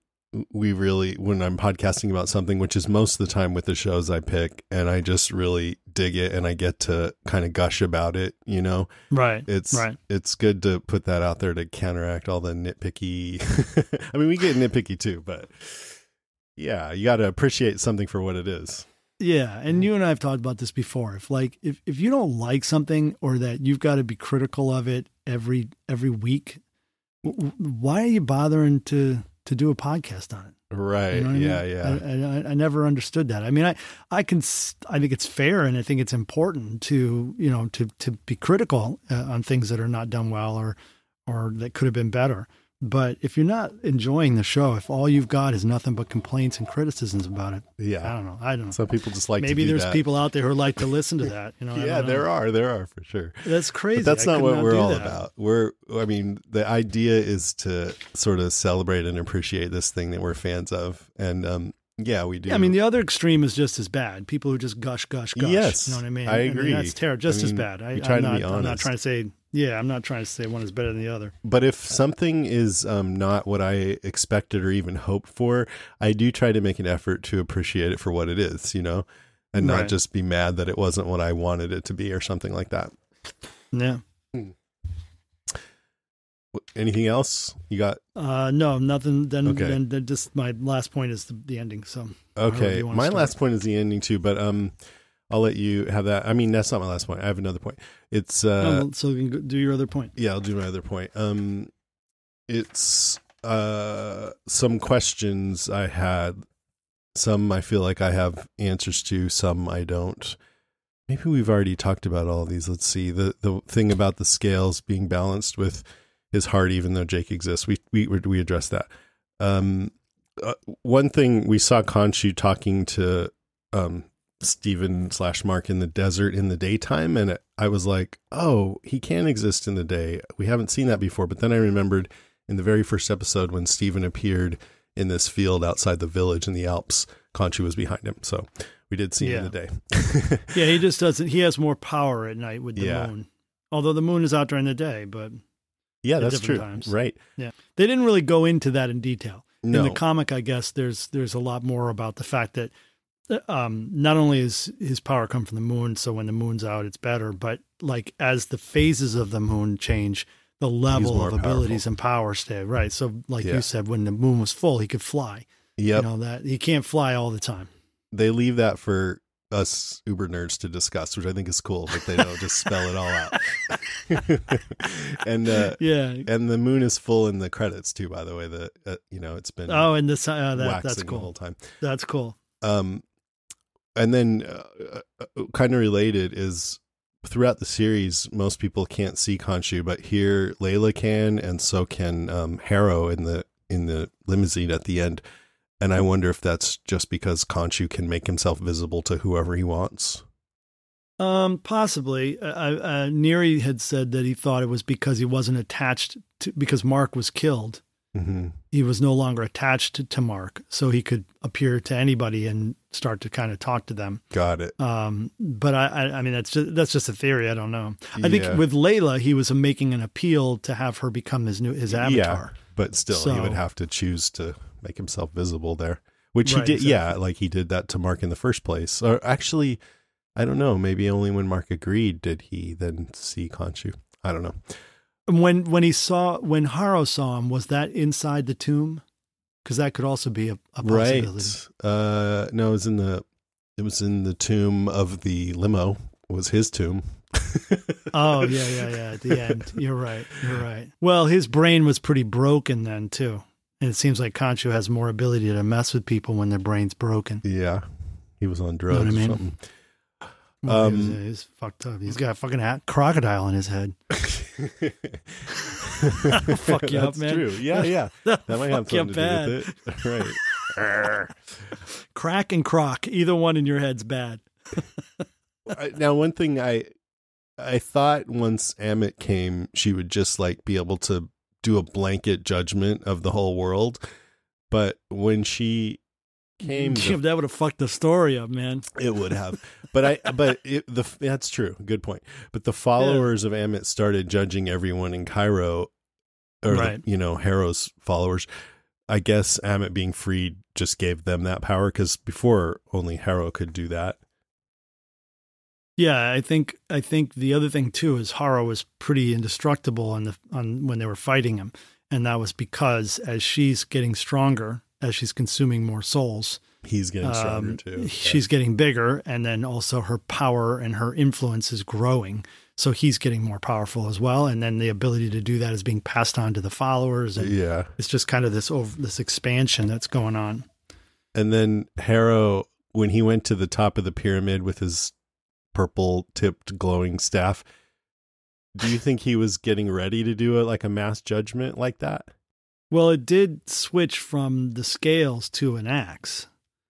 I'm podcasting about something, which is most of the time with the shows I pick, and I just really dig it and I get to kind of gush about it, you know? Right. It's good to put that out there to counteract all the nitpicky. I mean, we get nitpicky too, but yeah, you got to appreciate something for what it is. Yeah. And you and I have talked about this before. If you don't like something, or that you've got to be critical of it every week, why are you bothering to do a podcast on it? Right. You know what I mean? I never understood that. I mean, I think it's fair, and I think it's important to, you know, to be critical on things that are not done well or that could have been better. But if you're not enjoying the show, if all you've got is nothing but complaints and criticisms about it, I don't know. Some people just like maybe to do there's that. people out there who like to listen to that. You know? Yeah, there are for sure. That's crazy. But that's not what we're all about. The idea is to sort of celebrate and appreciate this thing that we're fans of, and we do. Yeah, I mean, the other extreme is just as bad. People who just gush. Yes, you know what I mean. I agree. That's terrible. Just as bad. I'm not trying to say. Yeah, I'm not trying to say one is better than the other. But if something is not what I expected or even hoped for, I do try to make an effort to appreciate it for what it is, you know, and not just be mad that it wasn't what I wanted it to be or something like that. Yeah. Anything else you got? No, nothing. Then just my last point is the ending. So okay, my last point is the ending too, but I'll let you have that. I mean, that's not my last point. I have another point. It's so you can do your other point. Yeah, I'll do my other point. It's some questions I had. Some I feel like I have answers to. Some I don't. Maybe we've already talked about all of these. Let's see. The thing about the scales being balanced with his heart, even though Jake exists. We addressed that. One thing, we saw Khonshu talking to Stephen/Mark in the desert in the daytime, and I was like, oh, he can exist in the day. We haven't seen that before. But then I remembered in the very first episode when Stephen appeared in this field outside the village in the Alps, Khonshu was behind him. So we did see him in the day. Yeah, he just doesn't. He has more power at night with the moon. Although the moon is out during the day, but yeah, that's true. times. Right. Yeah, they didn't really go into that in detail. In the comic, I guess there's a lot more about the fact that not only is his power come from the moon, so when the moon's out, it's better, but like as the phases of the moon change, the level of abilities and power stay right. So like you said, when the moon was full, he could fly. Yep. You know, that he can't fly all the time. They leave that for us uber nerds to discuss, which I think is cool, but they don't just spell it all out. And and the moon is full in the credits too, by the way. It's been and this that's cool. The whole time. That's cool. And then kind of related is throughout the series, most people can't see Khonshu, but here Layla can, and so can Harrow in the limousine at the end. And I wonder if that's just because Khonshu can make himself visible to whoever he wants. Possibly. Neri had said that he thought it was because he wasn't attached to, because Mark was killed. Mm-hmm. He was no longer attached to Mark, so he could appear to anybody and start to kind of talk to them. Got it. But I mean, that's just a theory. I don't know. I think with Layla, he was making an appeal to have her become his avatar. Yeah, but still, he would have to choose to make himself visible there, which he did. Exactly. Yeah, like he did that to Mark in the first place. Or actually, I don't know. Maybe only when Mark agreed did he then see Khonshu. I don't know. When Harrow saw him, was that inside the tomb? Because that could also be a possibility. Right. No, it was in the tomb of the limo. It was his tomb. Oh yeah. At the end, you're right. Well, his brain was pretty broken then too, and it seems like Khonshu has more ability to mess with people when their brain's broken. Yeah, he was on drugs. You know what I mean? Or something. Well, he's fucked up. He's got a fucking crocodile in his head. Fuck you up, man. True. Yeah. That might have something to do with it. Right. Crack and croc. Either one in your head's bad. Now, one thing I thought once Ammit came, she would just like be able to do a blanket judgment of the whole world. But when she came, that would have fucked the story up, man. It would have. That's true. Good point. But the followers of Ammit started judging everyone in Cairo, or right. Harrow's followers. I guess Ammit being freed just gave them that power, because before only Harrow could do that. Yeah, I think the other thing too is Harrow was pretty indestructible when they were fighting him, and that was because as she's getting stronger, as she's consuming more souls, he's getting stronger too. She's getting bigger, and then also her power and her influence is growing. So he's getting more powerful as well, and then the ability to do that is being passed on to the followers. And it's just kind of this expansion that's going on. And then Harrow, when he went to the top of the pyramid with his purple-tipped glowing staff, do you think he was getting ready to do a mass judgment like that? Well, it did switch from the scales to an axe.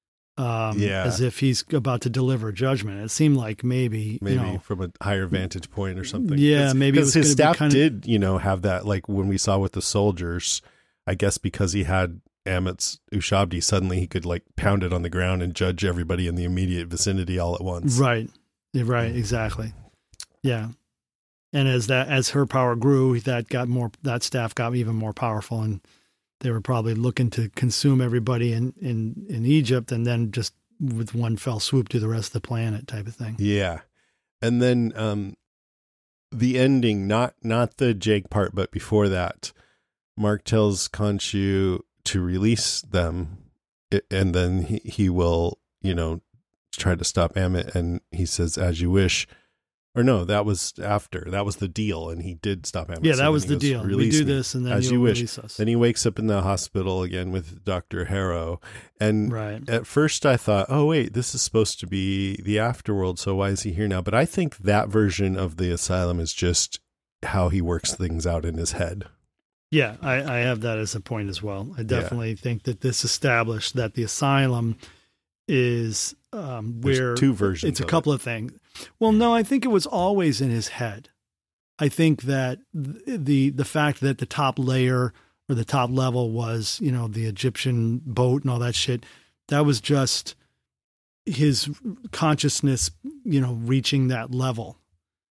As if he's about to deliver judgment. It seemed like maybe from a higher vantage point or something. Yeah, maybe because his staff did, have that. Like when we saw with the soldiers, I guess because he had Ammit's Ushabti, suddenly he could pound it on the ground and judge everybody in the immediate vicinity all at once. Right, exactly. Yeah, and as her power grew, that staff got even more powerful, and they were probably looking to consume everybody in Egypt, and then just with one fell swoop do the rest of the planet type of thing. Yeah. And then the ending, not the Jake part, but before that, Mark tells Khonshu to release them, and then he will, try to stop Ammit, and he says, "As you wish." Or no, that was after. That was the deal, and he did stop Ammit. Yeah, that was the deal. We do this, and then as you release us. Then he wakes up in the hospital again with Dr. Harrow. And at first I thought, oh, wait, this is supposed to be the afterworld, so why is he here now? But I think that version of the asylum is just how he works things out in his head. Yeah, I have that as a point as well. I definitely think that this established that the asylum is where there's two versions. It's a couple of things. Well, no, I think it was always in his head. I think that the fact that the top layer or the top level was, the Egyptian boat and all that shit, that was just his consciousness, reaching that level.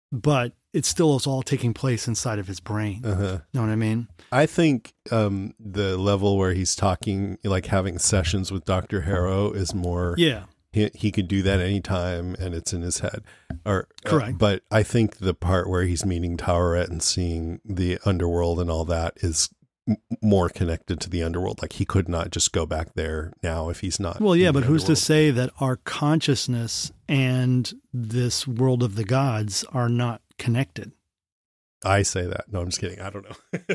but it still is all taking place inside of his brain. Uh-huh. Know what I mean? I think the level where he's talking, like having sessions with Dr. Harrow, is more. Yeah. He could do that anytime, and it's in his head. Or correct. But I think the part where he's meeting Taweret and seeing the underworld and all that is more connected to the underworld. Like, he could not just go back there now if he's not. Well, yeah, but who's to say that our consciousness and this world of the gods are not connected? I say that. No, I'm just kidding. I don't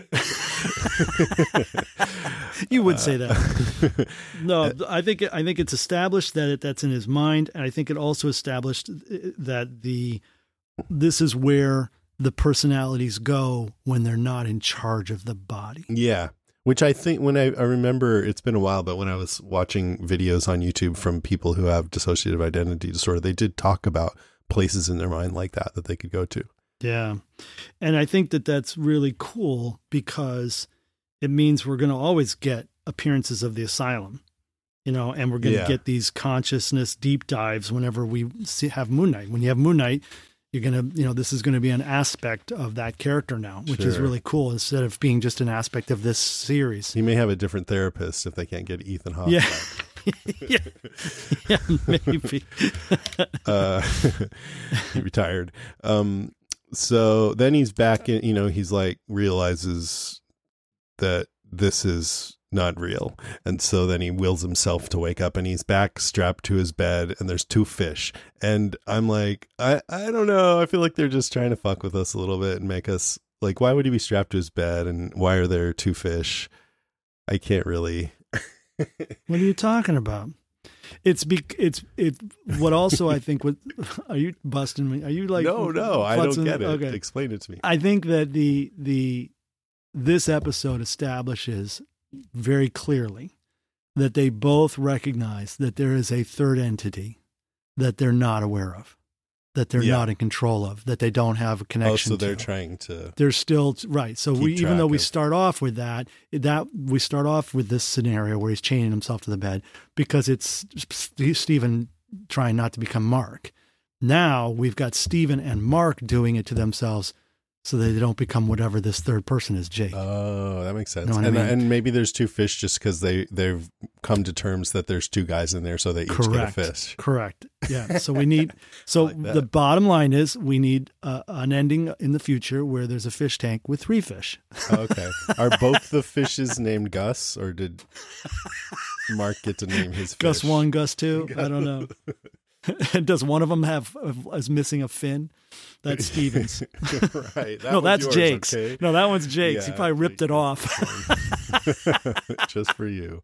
know. You would say that. No, I think it's established that that's in his mind, and I think it also established that this is where the personalities go when they're not in charge of the body. Yeah. Which I think when I remember, it's been a while, but when I was watching videos on YouTube from people who have dissociative identity disorder, they did talk about places in their mind like that they could go to. Yeah. And I think that that's really cool because it means we're going to always get appearances of the asylum, and we're going to get these consciousness deep dives whenever we have Moon Knight. When you have Moon Knight, you're going to, this is going to be an aspect of that character now, which is really cool instead of being just an aspect of this series. He may have a different therapist if they can't get Ethan Hawke. Yeah. Yeah, maybe. He retired. So then he's back in, he's like, realizes that this is not real. And so then he wills himself to wake up, and he's back strapped to his bed, and there's two fish. And I'm like, I don't know. I feel like they're just trying to fuck with us a little bit and make us like, why would he be strapped to his bed? And why are there two fish? I can't really. What are you talking about? It's what also I think are you busting me? Are you like, no, I don't get it. Okay. Explain it to me. I think that this episode establishes very clearly that they both recognize that there is a third entity that they're not aware of, that they're not in control of, that they don't have a connection to. So they're trying to. They're still right. So even though we start off with that we start off with this scenario where he's chaining himself to the bed because it's Stephen trying not to become Mark. Now we've got Stephen and Mark doing it to themselves so that they don't become whatever this third person is, Jake. Oh, that makes sense. I mean? And maybe there's two fish just because they've come to terms that there's two guys in there, so they each get a fish. Correct. Yeah. So we need. So like the bottom line is we need an ending in the future where there's a fish tank with three fish. Okay. Are both the fishes named Gus, or did Mark get to name his fish? Gus 1, Gus 2. I don't know. Does one of them is missing a fin? That's Steven's. Right. No, that's yours, Jake's. Okay? No, that one's Jake's. He probably ripped it off. Just for you.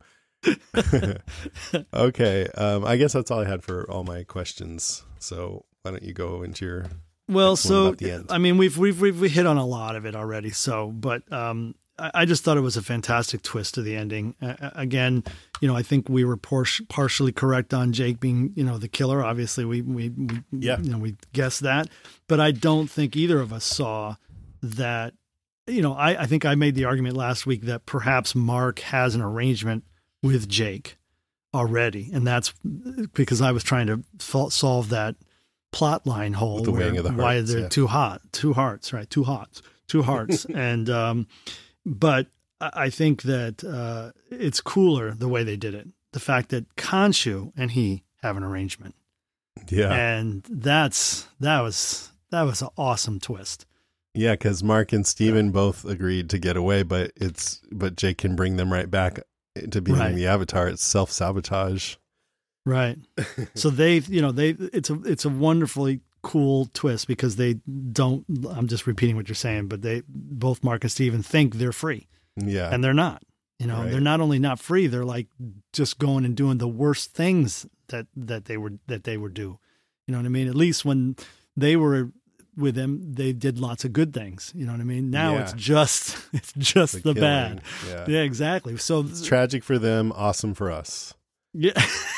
Okay. I guess that's all I had for all my questions. So why don't you go into your about the end? I mean, we've hit on a lot of it already. So, but I just thought it was a fantastic twist to the ending. Again, I think we were partially correct on Jake being, the killer. Obviously, we guessed that, but I don't think either of us saw that. I think I made the argument last week that perhaps Mark has an arrangement with Jake already, and that's because I was trying to solve that plot line hole. The weighing of the hearts, why they're two hearts, right? Two hearts, and. But I think that it's cooler the way they did it. The fact that Khonshu and he have an arrangement. Yeah. And that was an awesome twist. Yeah, because Mark and Steven both agreed to get away, but Jake can bring them right back to being the Avatar. It's self-sabotage. Right. So it's a wonderfully cool twist because they don't, I'm just repeating what you're saying, but both Mark and Steven think they're free. Yeah. And they're not, they're not only not free, they're like just going and doing the worst things that they were do. You know what I mean? At least when they were with him, they did lots of good things. You know what I mean? Now it's just the bad. Yeah, exactly. So it's tragic for them, awesome for us. Yeah.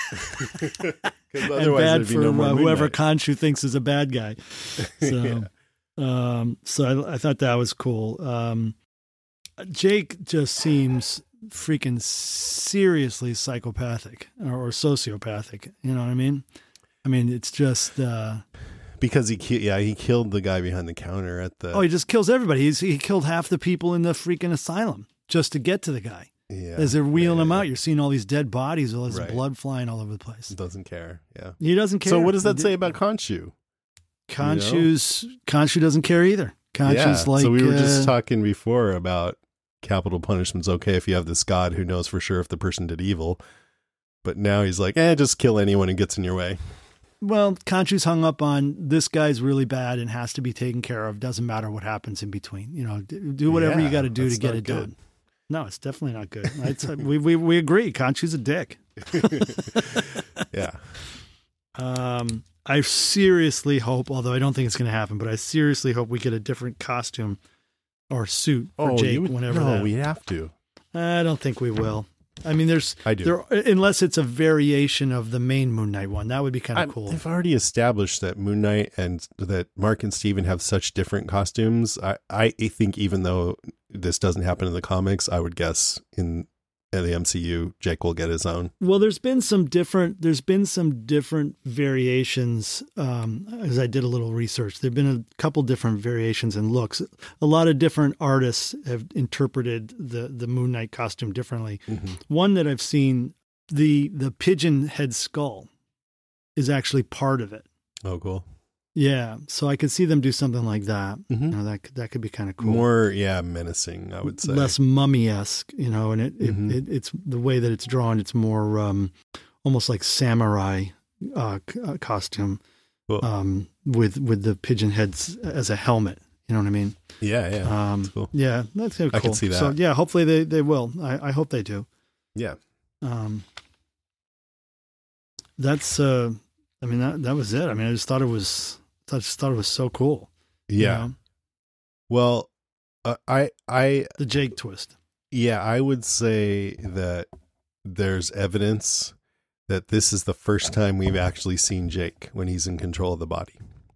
And bad for whoever Khonshu thinks is a bad guy. So, so I thought that was cool. Jake just seems freaking seriously psychopathic or sociopathic. You know what I mean? I mean, it's just. Because he killed the guy behind the counter at the. Oh, he just kills everybody. He killed half the people in the freaking asylum just to get to the guy. Yeah. As they're wheeling him out, you're seeing all these dead bodies, all this blood flying all over the place. Doesn't care. Yeah. He doesn't care. So what does that say about Khonshu? Khonshu doesn't care either. Khonshu's like. So we were just talking before about capital punishment's okay if you have this god who knows for sure if the person did evil. But now he's like, just kill anyone who gets in your way. Well, Khonshu's hung up on this guy's really bad and has to be taken care of. Doesn't matter what happens in between. Do whatever you got to do to get it done. No, it's definitely not good. We agree. Khonshu's a dick. Yeah. I seriously hope, although I don't think it's going to happen, but I seriously hope we get a different costume or suit for Jake whenever. No, we have to. I don't think we will. I mean, I do. Unless it's a variation of the main Moon Knight one. That would be kind of cool. They've already established that Moon Knight and that Mark and Steven have such different costumes. I think even though this doesn't happen in the comics, I would guess in the MCU, Jake will get his own. Well, there's been some different variations. As I did a little research, there've been a couple different variations in looks. A lot of different artists have interpreted the Moon Knight costume differently. Mm-hmm. One that I've seen, the pigeon head skull is actually part of it. Oh, cool. Yeah, so I could see them do something like that. Mm-hmm. That could be kind of cool. More, menacing, I would say. Less mummy-esque, and it's the way that it's drawn. It's more almost like samurai costume, cool. With the pigeon heads as a helmet. You know what I mean? Yeah. That's cool. Yeah, that's kind of cool. I can see that. So yeah, hopefully they will. I hope they do. Yeah. That's. That was it. I mean, I just thought it was so cool. Yeah. Well, the Jake twist. Yeah, I would say that there's evidence that this is the first time we've actually seen Jake when he's in control of the body.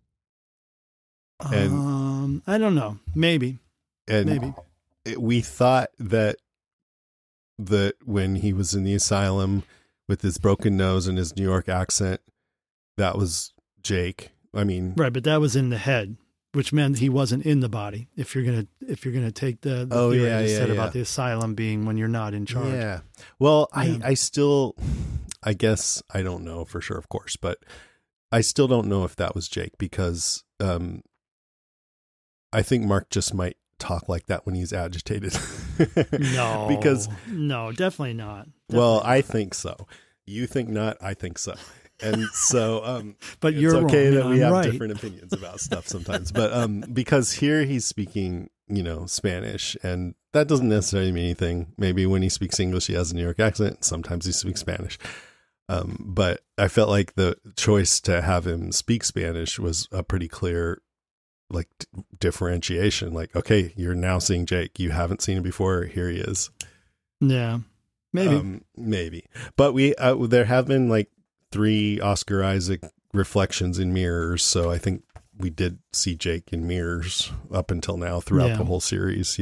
And I don't know. Maybe. We thought that when he was in the asylum with his broken nose and his New York accent, that was Jake. I mean, right, but that was in the head, which meant he wasn't in the body. If you're gonna take the theory you said about the asylum being when you're not in charge. Yeah. Well, yeah. I still, I guess I don't know for sure, of course, but I still don't know if that was Jake because I think Mark just might talk like that when he's agitated. No, definitely not. Well, I think so. You think not? I think so. And so, but you're okay wrong, that we have different opinions about stuff sometimes. But because here he's speaking, Spanish, and that doesn't necessarily mean anything. Maybe when he speaks English, he has a New York accent. Sometimes he speaks Spanish. But I felt like the choice to have him speak Spanish was a pretty clear, differentiation. Like, okay, you're now seeing Jake. You haven't seen him before. Here he is. Yeah, maybe. But there have been 3 Oscar Isaac reflections in mirrors, so I think we did see Jake in mirrors up until now throughout the whole series.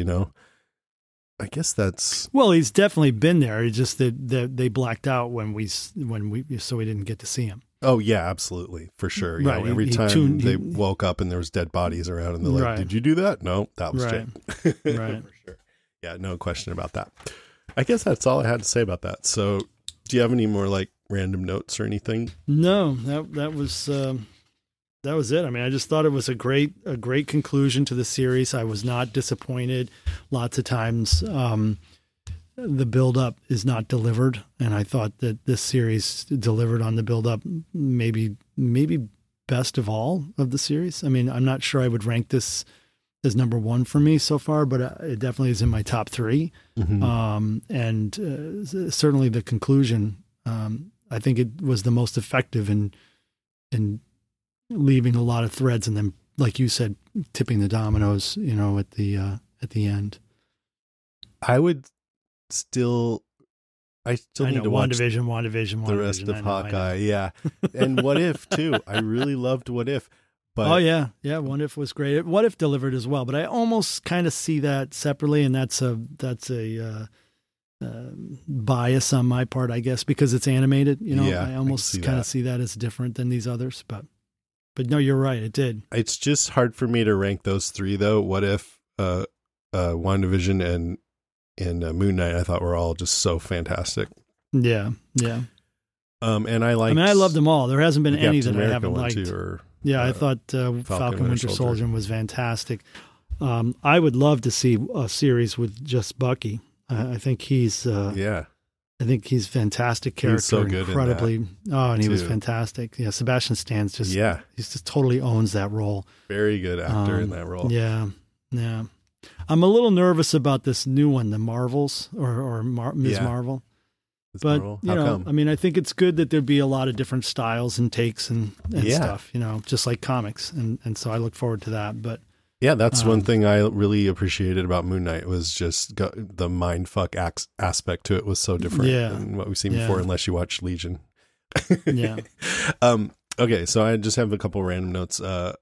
I guess that's he's definitely been there. It's just that they blacked out when we so we didn't get to see him. Oh yeah, absolutely, for sure. Right. Every time they woke up and there was dead bodies around, and they're like, "Did you do that?" No, that was Jake. Right, for sure. Yeah, no question about that. I guess that's all I had to say about that. So, do you have any more random notes or anything? No, that was it. I mean, I just thought it was a great conclusion to the series. I was not disappointed. Lots of times the build-up is not delivered, and I thought that this series delivered on the build-up maybe best of all of the series. I mean, I'm not sure I would rank this as number 1 for me so far, but it definitely is in my top 3. Mm-hmm. And certainly the conclusion, I think it was the most effective in leaving a lot of threads and then, like you said, tipping the dominoes, at the end. I still need to watch WandaVision, the rest of Hawkeye. Yeah. And What If too. I really loved What If. But yeah. What If was great. What If delivered as well, but I almost kind of see that separately, and that's a bias on my part, I guess, because it's animated. I almost kind of see that as different than these others. But But no, you're right. It did. It's just hard for me to rank those three, though. What If, WandaVision, and Moon Knight, I thought were all just so fantastic. Yeah. And I liked. I loved them all. There hasn't been any Captain that America I haven't one liked. Too, I thought Falcon Winter Soldier was fantastic. I would love to see a series with just Bucky. I think he's I think he's fantastic character. He's so good incredibly. in that, and he was fantastic. Yeah, Sebastian Stan's just he just totally owns that role. Very good actor in that role. Yeah. I'm a little nervous about this new one, the Marvels or Ms. Marvel. But you know, I mean, I think it's good that there'd be a lot of different styles and takes and stuff, you know, just like comics, and so I look forward to that. But yeah, that's one thing I really appreciated about Moon Knight was just the mindfuck aspect to it was so different than what we've seen before, unless you watch Legion. Yeah. Okay, so I just have a couple random notes.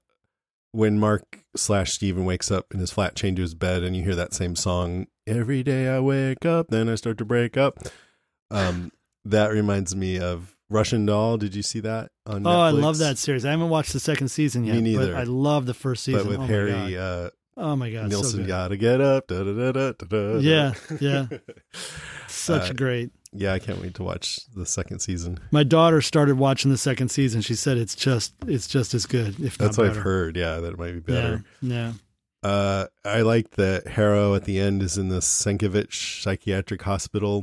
When Mark/Steven wakes up in his flat chained to his bed, and you hear that same song, "Every day I wake up, then I start to break up." That reminds me of Russian Doll. Did you see that on Netflix? Oh, I love that series. I haven't watched the second season yet. Me neither. But I love the first season. But with Harry, oh my God, Nilsson, so gotta get up. Da, da, da, da, da, da. Yeah. Such great. Yeah, I can't wait to watch the second season. My daughter started watching the second season. She said it's just as good, if not That's what better. I've heard. Yeah, that it might be better. Yeah. I like that Harrow at the end is in the Sienkiewicz Psychiatric Hospital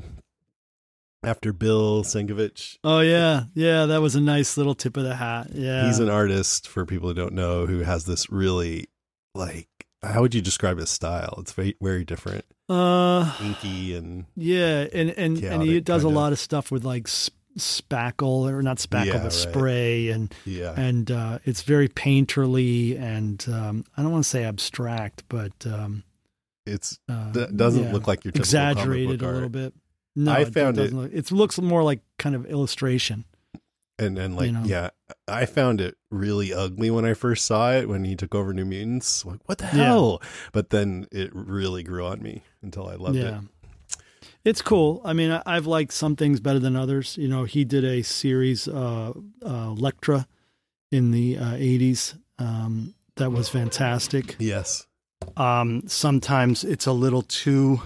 after Bill Sienkiewicz. Oh yeah, that was a nice little tip of the hat. Yeah, he's an artist, for people who don't know, who has this really, like, how would you describe his style? It's very, very different. Inky and and he does a lot of stuff with like spackle, or not spackle, but spray, and it's very painterly, and I don't want to say abstract, but it's doesn't look like your typical exaggerated a little bit. No, I found it. It looks more like kind of illustration. And like, I found it really ugly when I first saw it, when he took over New Mutants. Like, what the hell? But then it really grew on me until I loved it. It's cool. I mean, I've liked some things better than others. You know, he did a series, Elektra, in the 80s. That was fantastic. Yes. Sometimes it's a little too...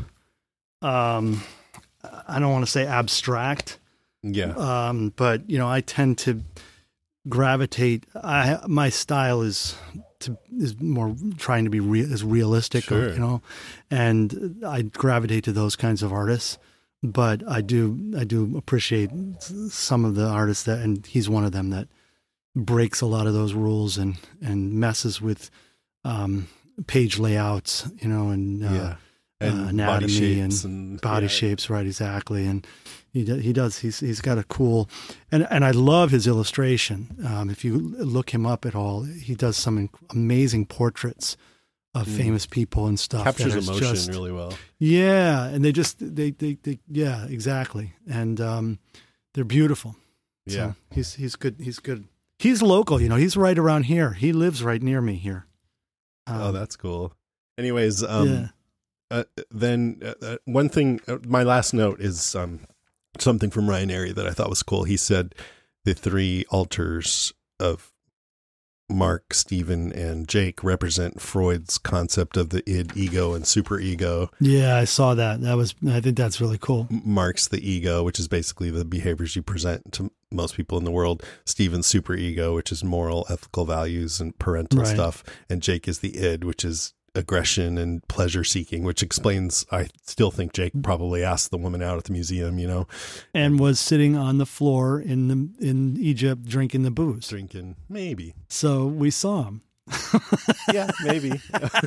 I don't want to say abstract. Yeah. But you know, I tend to gravitate. My style is more trying to be as realistic, you know, and I gravitate to those kinds of artists. But I do appreciate some of the artists and he's one of them that breaks a lot of those rules and messes with page layouts, you know, and anatomy and body shapes, right? Exactly, and he does. He's got a cool, and I love his illustration. If you look him up at all, he does some amazing portraits of famous people and stuff. Captures emotion really well. Yeah, and they yeah, exactly, and they're beautiful. Yeah, so he's good. He's good. He's local, you know. He's right around here. He lives right near me here. Oh, that's cool. Anyways, then one thing, my last note is something from Ryan Arey that I thought was cool. He said the three alters of Mark, Steven, and Jake represent Freud's concept of the id, ego, and superego. Yeah, I saw that. I think that's really cool. Mark's the ego, which is basically the behaviors you present to most people in the world. Steven's superego, which is moral, ethical values, and parental stuff. And Jake is the id, which is aggression and pleasure seeking, which explains, I still think Jake probably asked the woman out at the museum, you know, and was sitting on the floor in Egypt drinking the booze. Maybe. So we saw him. Yeah, maybe.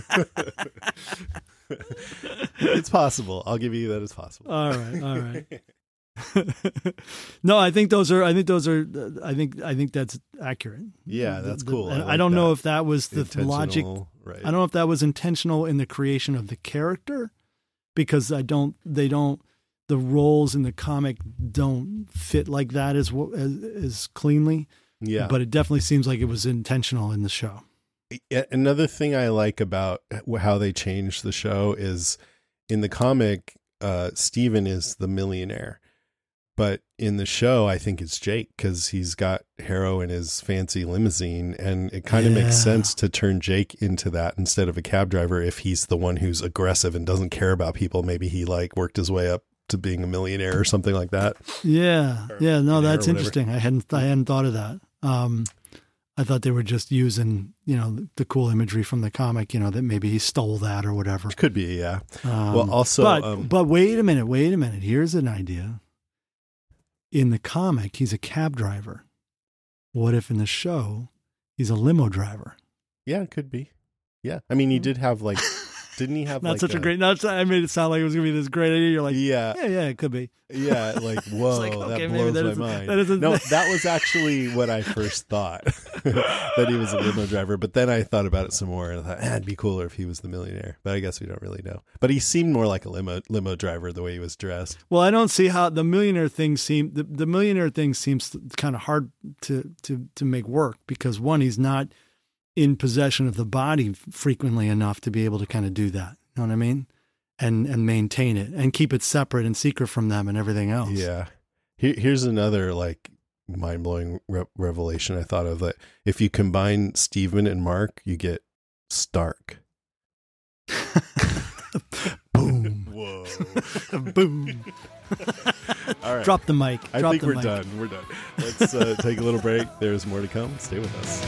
It's possible. I'll give you that it's possible. All right. No, I think that's accurate. Yeah, that's cool. I don't know if that was the logic. Right. I don't know if that was intentional in the creation of the character, because the roles in the comic don't fit like that as cleanly. Yeah. But it definitely seems like it was intentional in the show. Another thing I like about how they changed the show is in the comic, Steven is the millionaire. But in the show, I think it's Jake because he's got Harrow in his fancy limousine, and it kind of makes sense to turn Jake into that instead of a cab driver if he's the one who's aggressive and doesn't care about people. Maybe he like worked his way up to being a millionaire or something like that. Yeah. Yeah. No, that's interesting. I hadn't thought of that. I thought they were just using, the cool imagery from the comic, that maybe he stole that or whatever. Could be. Yeah. Well, also, but wait a minute. Here's an idea. In the comic, he's a cab driver. What if in the show, he's a limo driver? Yeah, it could be. Yeah. I mean, he did have like, didn't he have not like such a great, I made it sound like it was going to be this great idea. You're like, yeah, it could be. Yeah. Like, whoa, like, okay, that blows my mind. That was actually what I first thought, that he was a limo driver. But then I thought about it some more and I thought, it'd be cooler if he was the millionaire. But I guess we don't really know. But he seemed more like a limo driver the way he was dressed. Well, I don't see how the millionaire thing seems kind of hard to make work because one, he's not in possession of the body frequently enough to be able to kind of do that. You know what I mean? And maintain it and keep it separate and secret from them and everything else. Yeah. Here's another like mind-blowing revelation I thought of, that if you combine Steven and Mark, you get Stark. Boom. Whoa. Boom. All right. Drop the mic. I think we're done. We're done. Let's take a little break. There's more to come. Stay with us.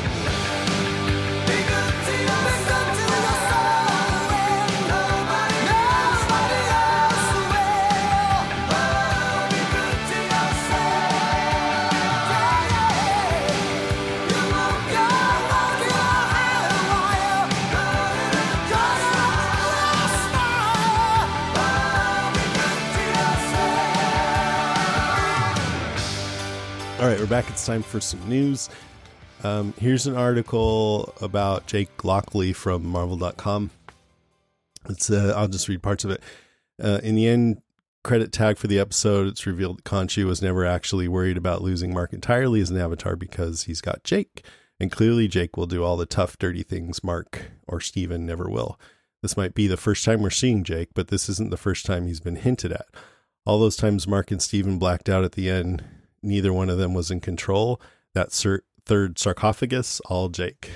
All right, we're back. It's time for some news. Here's an article about Jake Lockley from Marvel.com. I'll just read parts of it. In the end credit tag for the episode, it's revealed that Khonshu was never actually worried about losing Mark entirely as an Avatar because he's got Jake. And clearly Jake will do all the tough, dirty things Mark or Steven never will. This might be the first time we're seeing Jake, but this isn't the first time he's been hinted at. All those times Mark and Steven blacked out at the end, neither one of them was in control. That third sarcophagus, all Jake.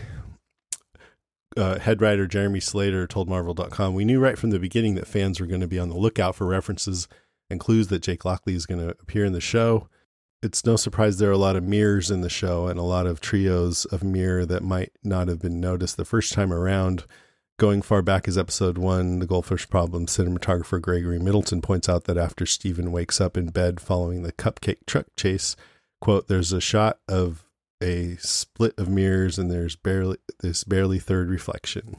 Head writer Jeremy Slater told Marvel.com, "We knew right from the beginning that fans were going to be on the lookout for references and clues that Jake Lockley is going to appear in the show. It's no surprise there are a lot of mirrors in the show and a lot of trios of mirror that might not have been noticed the first time around. Going far back as episode 1, The Goldfish Problem, cinematographer Gregory Middleton points out that after Steven wakes up in bed following the cupcake truck chase, quote, there's a shot of a split of mirrors and there's barely third reflection.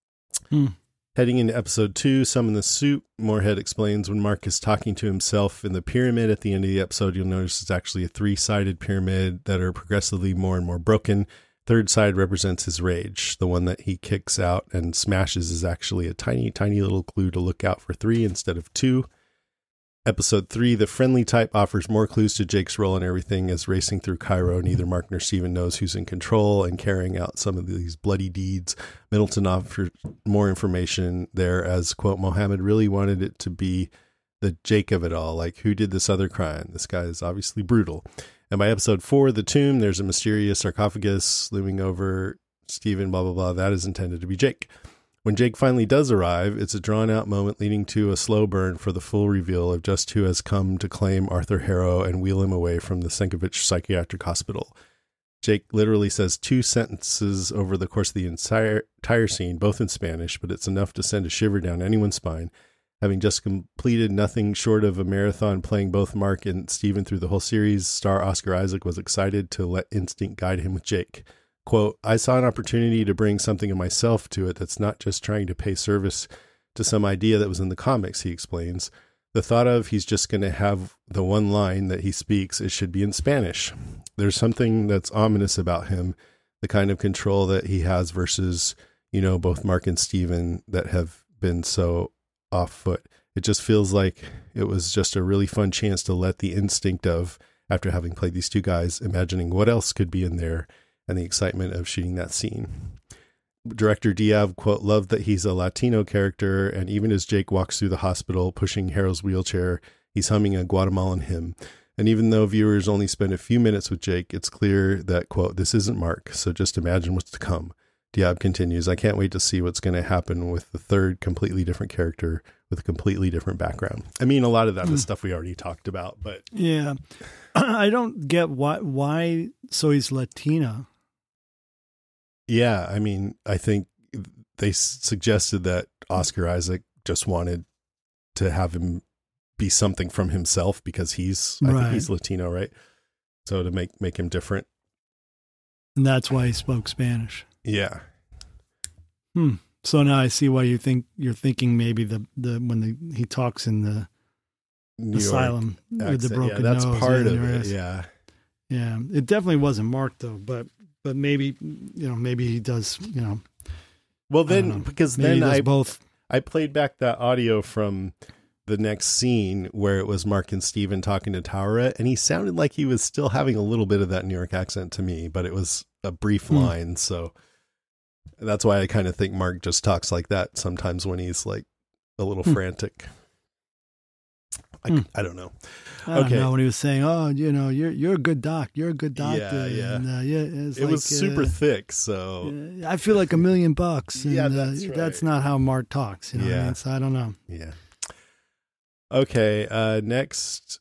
Heading into episode 2, Some in the Soup, Moorhead explains when Mark is talking to himself in the pyramid at the end of the episode, you'll notice it's actually a 3-sided pyramid that are progressively more and more broken. Third side represents his rage. The one that he kicks out and smashes is actually a tiny, tiny little clue to look out for 3 instead of 2. Episode 3, The Friendly Type offers more clues to Jake's role in everything as racing through Cairo. Neither Mark nor Steven knows who's in control and carrying out some of these bloody deeds. Middleton offers more information there as, quote, Mohammed really wanted it to be the Jake of it all. Like, who did this other crime? This guy is obviously brutal. And by episode 4, The Tomb, there's a mysterious sarcophagus looming over Steven, blah, blah, blah. That is intended to be Jake. When Jake finally does arrive, it's a drawn-out moment leading to a slow burn for the full reveal of just who has come to claim Arthur Harrow and wheel him away from the Sienkiewicz Psychiatric Hospital. Jake literally says 2 sentences over the course of the entire scene, both in Spanish, but it's enough to send a shiver down anyone's spine. Having just completed nothing short of a marathon playing both Mark and Steven through the whole series, star Oscar Isaac was excited to let instinct guide him with Jake. Quote, I saw an opportunity to bring something of myself to it that's not just trying to pay service to some idea that was in the comics, he explains. The thought of he's just going to have the one line that he speaks, it should be in Spanish. There's something that's ominous about him, the kind of control that he has versus, both Mark and Steven that have been so off foot. It just feels like it was just a really fun chance to let the instinct of, after having played these 2 guys, imagining what else could be in there and the excitement of shooting that scene. Director Diab, quote, loved that he's a Latino character, and even as Jake walks through the hospital pushing Harrow's wheelchair, He's humming a Guatemalan hymn. And even though viewers only spend a few minutes with Jake, it's clear that, quote, this isn't Mark, so just imagine what's to come. Diab continues, I can't wait to see what's going to happen with the third completely different character with a completely different background. I mean, a lot of that is stuff we already talked about, but... Yeah. I don't get why Zoe's Latina. Yeah, I mean, I think they suggested that Oscar Isaac just wanted to have him be something from himself because I think he's Latino, right? So to make him different. And that's why he spoke Spanish. Yeah. So now I see why you're thinking maybe he talks in the asylum with the broken nose. That's part of it. Yeah. Yeah. It definitely wasn't Mark though, but maybe he does, Well then, because then both. I played back that audio from the next scene where it was Mark and Steven talking to Tara, and he sounded like he was still having a little bit of that New York accent to me, but it was a brief line. So that's why I kind of think Mark just talks like that sometimes when he's like a little frantic. I don't know. I don't know when he was saying, "Oh, you're a good doc. You're a good doctor." Yeah. And, it was super thick. So I feel like $1 million. And, yeah, that's right. That's not how Mark talks. You know what I mean? So I don't know. Yeah. Okay. Next,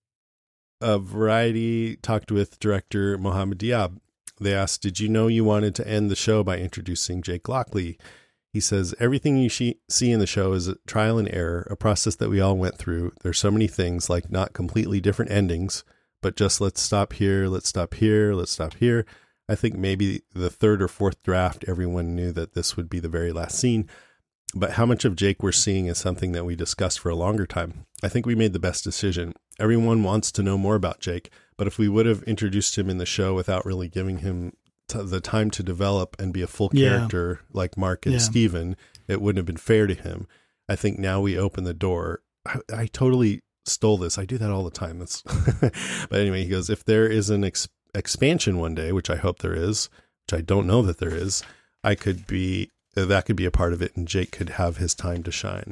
Variety talked with director Mohamed Diab. They asked, "Did you know you wanted to end the show by introducing Jake Lockley?" He says, everything you see in the show is a trial and error, a process that we all went through. There's so many things, like not completely different endings, but just let's stop here, let's stop here, let's stop here. I think maybe the third or fourth draft, everyone knew that this would be the very last scene. But how much of Jake we're seeing is something that we discussed for a longer time. I think we made the best decision. Everyone wants to know more about Jake, but if we would have introduced him in the show without really giving him the time to develop and be a full character like Mark and Steven, it wouldn't have been fair to him. I think now we open the door. I totally stole this. I do that all the time. But anyway, he goes, if there is an expansion one day, which I hope there is, which I don't know that there is, that could be a part of it, and Jake could have his time to shine.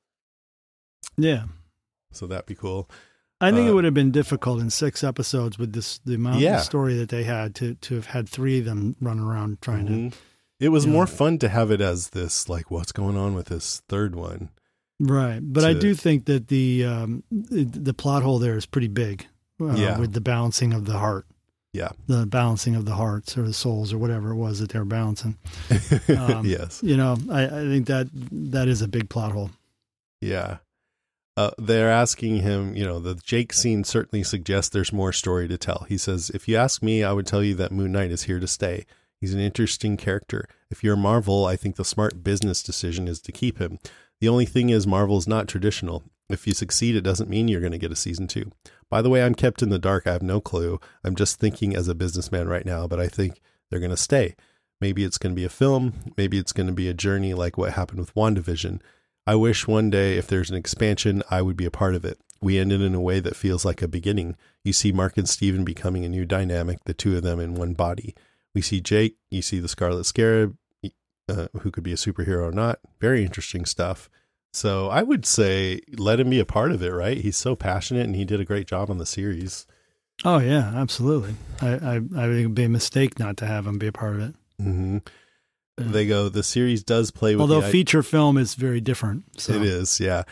Yeah. So that'd be cool. I think it would have been difficult in 6 episodes with the amount of story that they had to have had 3 of them running around trying to. It was more fun to have it as this, like, what's going on with this third one. Right. But I do think that the plot hole there is pretty big with the balancing of the heart. Yeah. The balancing of the hearts or the souls or whatever it was that they were balancing. Yes. I think that is a big plot hole. Yeah. They're asking him, the Jake scene certainly suggests there's more story to tell. He says, if you ask me, I would tell you that Moon Knight is here to stay. He's an interesting character. If you're Marvel, I think the smart business decision is to keep him. The only thing is Marvel's not traditional. If you succeed, it doesn't mean you're going to get a season 2. By the way, I'm kept in the dark. I have no clue. I'm just thinking as a businessman right now, but I think they're going to stay. Maybe it's going to be a film. Maybe it's going to be a journey like what happened with WandaVision. I wish one day if there's an expansion, I would be a part of it. We ended in a way that feels like a beginning. You see Mark and Steven becoming a new dynamic, the two of them in one body. We see Jake, you see the Scarlet Scarab, who could be a superhero or not. Very interesting stuff. So I would say let him be a part of it, right? He's so passionate and he did a great job on the series. Oh, yeah, absolutely. I think it would be a mistake not to have him be a part of it. Mm-hmm. They go, the series does play with although feature film is very different. So. It is, yeah.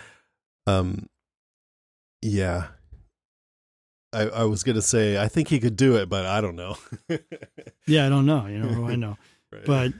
Yeah. I was going to say, I think he could do it, but I don't know. Yeah, I don't know. I know. Right. But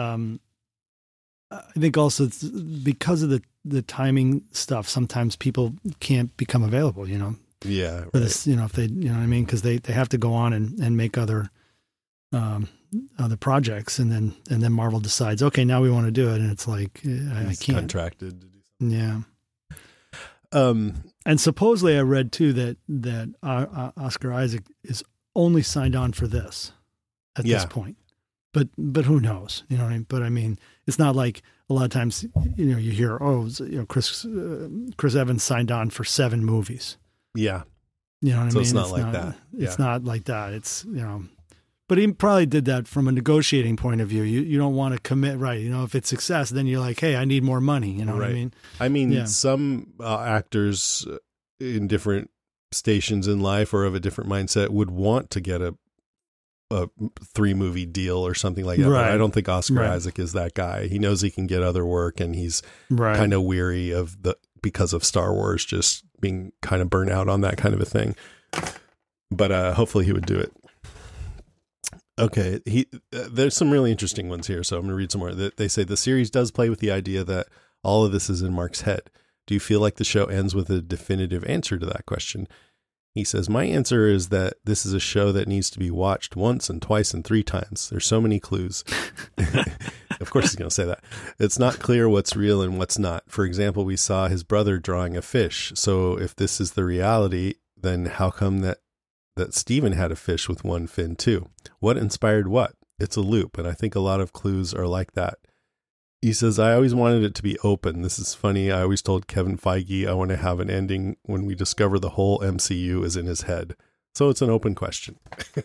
I think also it's because of the timing stuff, sometimes people can't become available, Yeah. Right. For this, if they, what I mean? Because they have to go on and make other projects, and then Marvel decides, okay, now we want to do it, and it's like I can't. Contracted to do something. Yeah. And supposedly I read too that Oscar Isaac is only signed on for this at this point, but who knows? You know what I mean? But I mean, it's not like a lot of times you hear Chris Evans signed on for 7 movies. Yeah. You know what I mean? It's not like that. It's not like that. It's But he probably did that from a negotiating point of view. You don't want to commit, right? If it's success, then you're like, hey, I need more money. You know what I mean? I mean, some actors, in different stations in life or of a different mindset would want to get a 3-movie deal or something like that. Right. But I don't think Oscar Isaac is that guy. He knows he can get other work, and he's kind of weary of because of Star Wars just being kind of burnt out on that kind of a thing. But hopefully he would do it. Okay, there's some really interesting ones here, so I'm going to read some more. They say the series does play with the idea that all of this is in Mark's head. Do you feel like the show ends with a definitive answer to that question? He says, my answer is that this is a show that needs to be watched once and twice and 3 times. There's so many clues. Of course he's going to say that. It's not clear what's real and what's not. For example, we saw his brother drawing a fish. So if this is the reality, then how come that Steven had a fish with one fin too? What inspired what? It's a loop, and I think a lot of clues are like that. He says, I always wanted it to be open. This is funny. I always told Kevin Feige I want to have an ending when we discover the whole MCU is in his head. So it's an open question.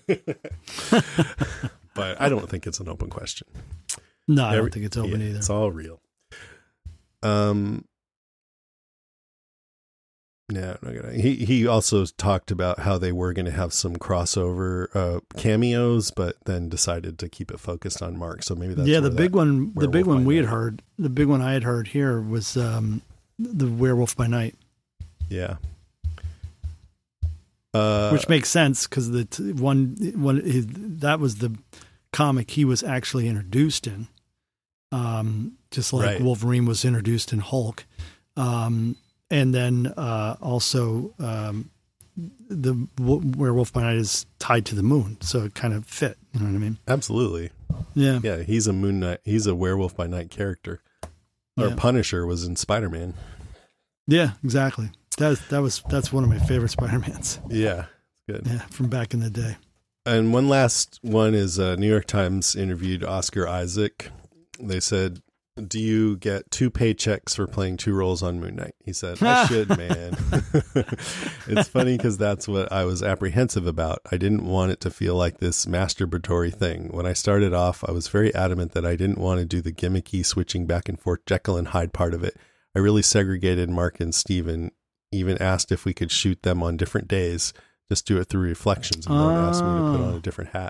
But I don't think it's an open question. No, I don't think it's open either. It's all real. No, he also talked about how they were going to have some crossover cameos, but then decided to keep it focused on Mark. So maybe that's the big one. The big one we had heard. The big one I had heard here was the Werewolf by Night. Yeah, which makes sense because that was the comic he was actually introduced in, just like Wolverine was introduced in Hulk. And then also the Werewolf by Night is tied to the moon, so it kind of fit. You know what I mean? Absolutely. Yeah. Yeah, he's a Moon Knight. He's a Werewolf by Night character. Or Punisher was in Spider-Man. Yeah, exactly. That's one of my favorite Spider-Mans. Yeah, good. Yeah, from back in the day. And one last one is New York Times interviewed Oscar Isaac. They said, do you get 2 paychecks for playing 2 roles on Moon Knight? He said, I should, man. It's funny because that's what I was apprehensive about. I didn't want it to feel like this masturbatory thing. When I started off, I was very adamant that I didn't want to do the gimmicky switching back and forth Jekyll and Hyde part of it. I really segregated Mark and Steven, even asked if we could shoot them on different days. Just do it through reflections and don't ask me to put on a different hat.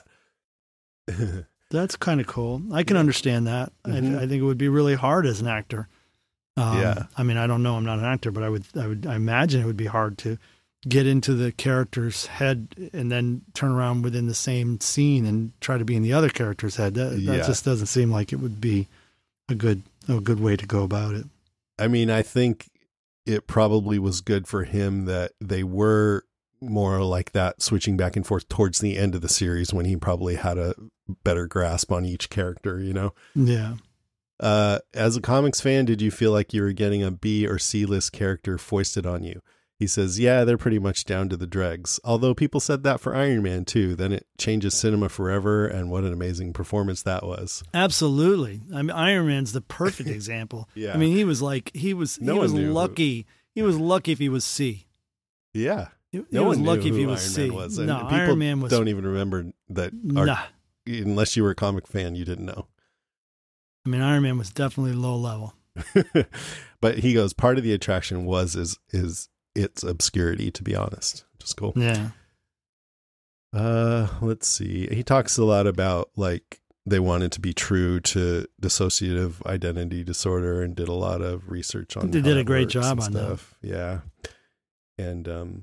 That's kind of cool. I can understand that. Mm-hmm. I think it would be really hard as an actor. I mean, I don't know. I'm not an actor, but I imagine it would be hard to get into the character's head and then turn around within the same scene and try to be in the other character's head. That just doesn't seem like it would be a good way to go about it. I mean, I think it probably was good for him that they were more like that, switching back and forth towards the end of the series when he probably had a better grasp on each character, you know? Yeah. As a comics fan, did you feel like you were getting a B or C list character foisted on you? He says, yeah, they're pretty much down to the dregs. Although people said that for Iron Man too. Then it changes cinema forever. And what an amazing performance that was. Absolutely. I mean, Iron Man's the perfect example. Yeah. I mean, he was lucky. He was lucky if he was C. Yeah. He was lucky if he was C. No, Iron Man was. Don't even remember that. Unless you were a comic fan, you didn't know. I mean, Iron Man was definitely low level. But he goes, part of the attraction was its obscurity, to be honest, which is cool. Yeah. Let's see. He talks a lot about like they wanted to be true to dissociative identity disorder and did a lot of research on. They did a great job on stuff. That. Yeah. And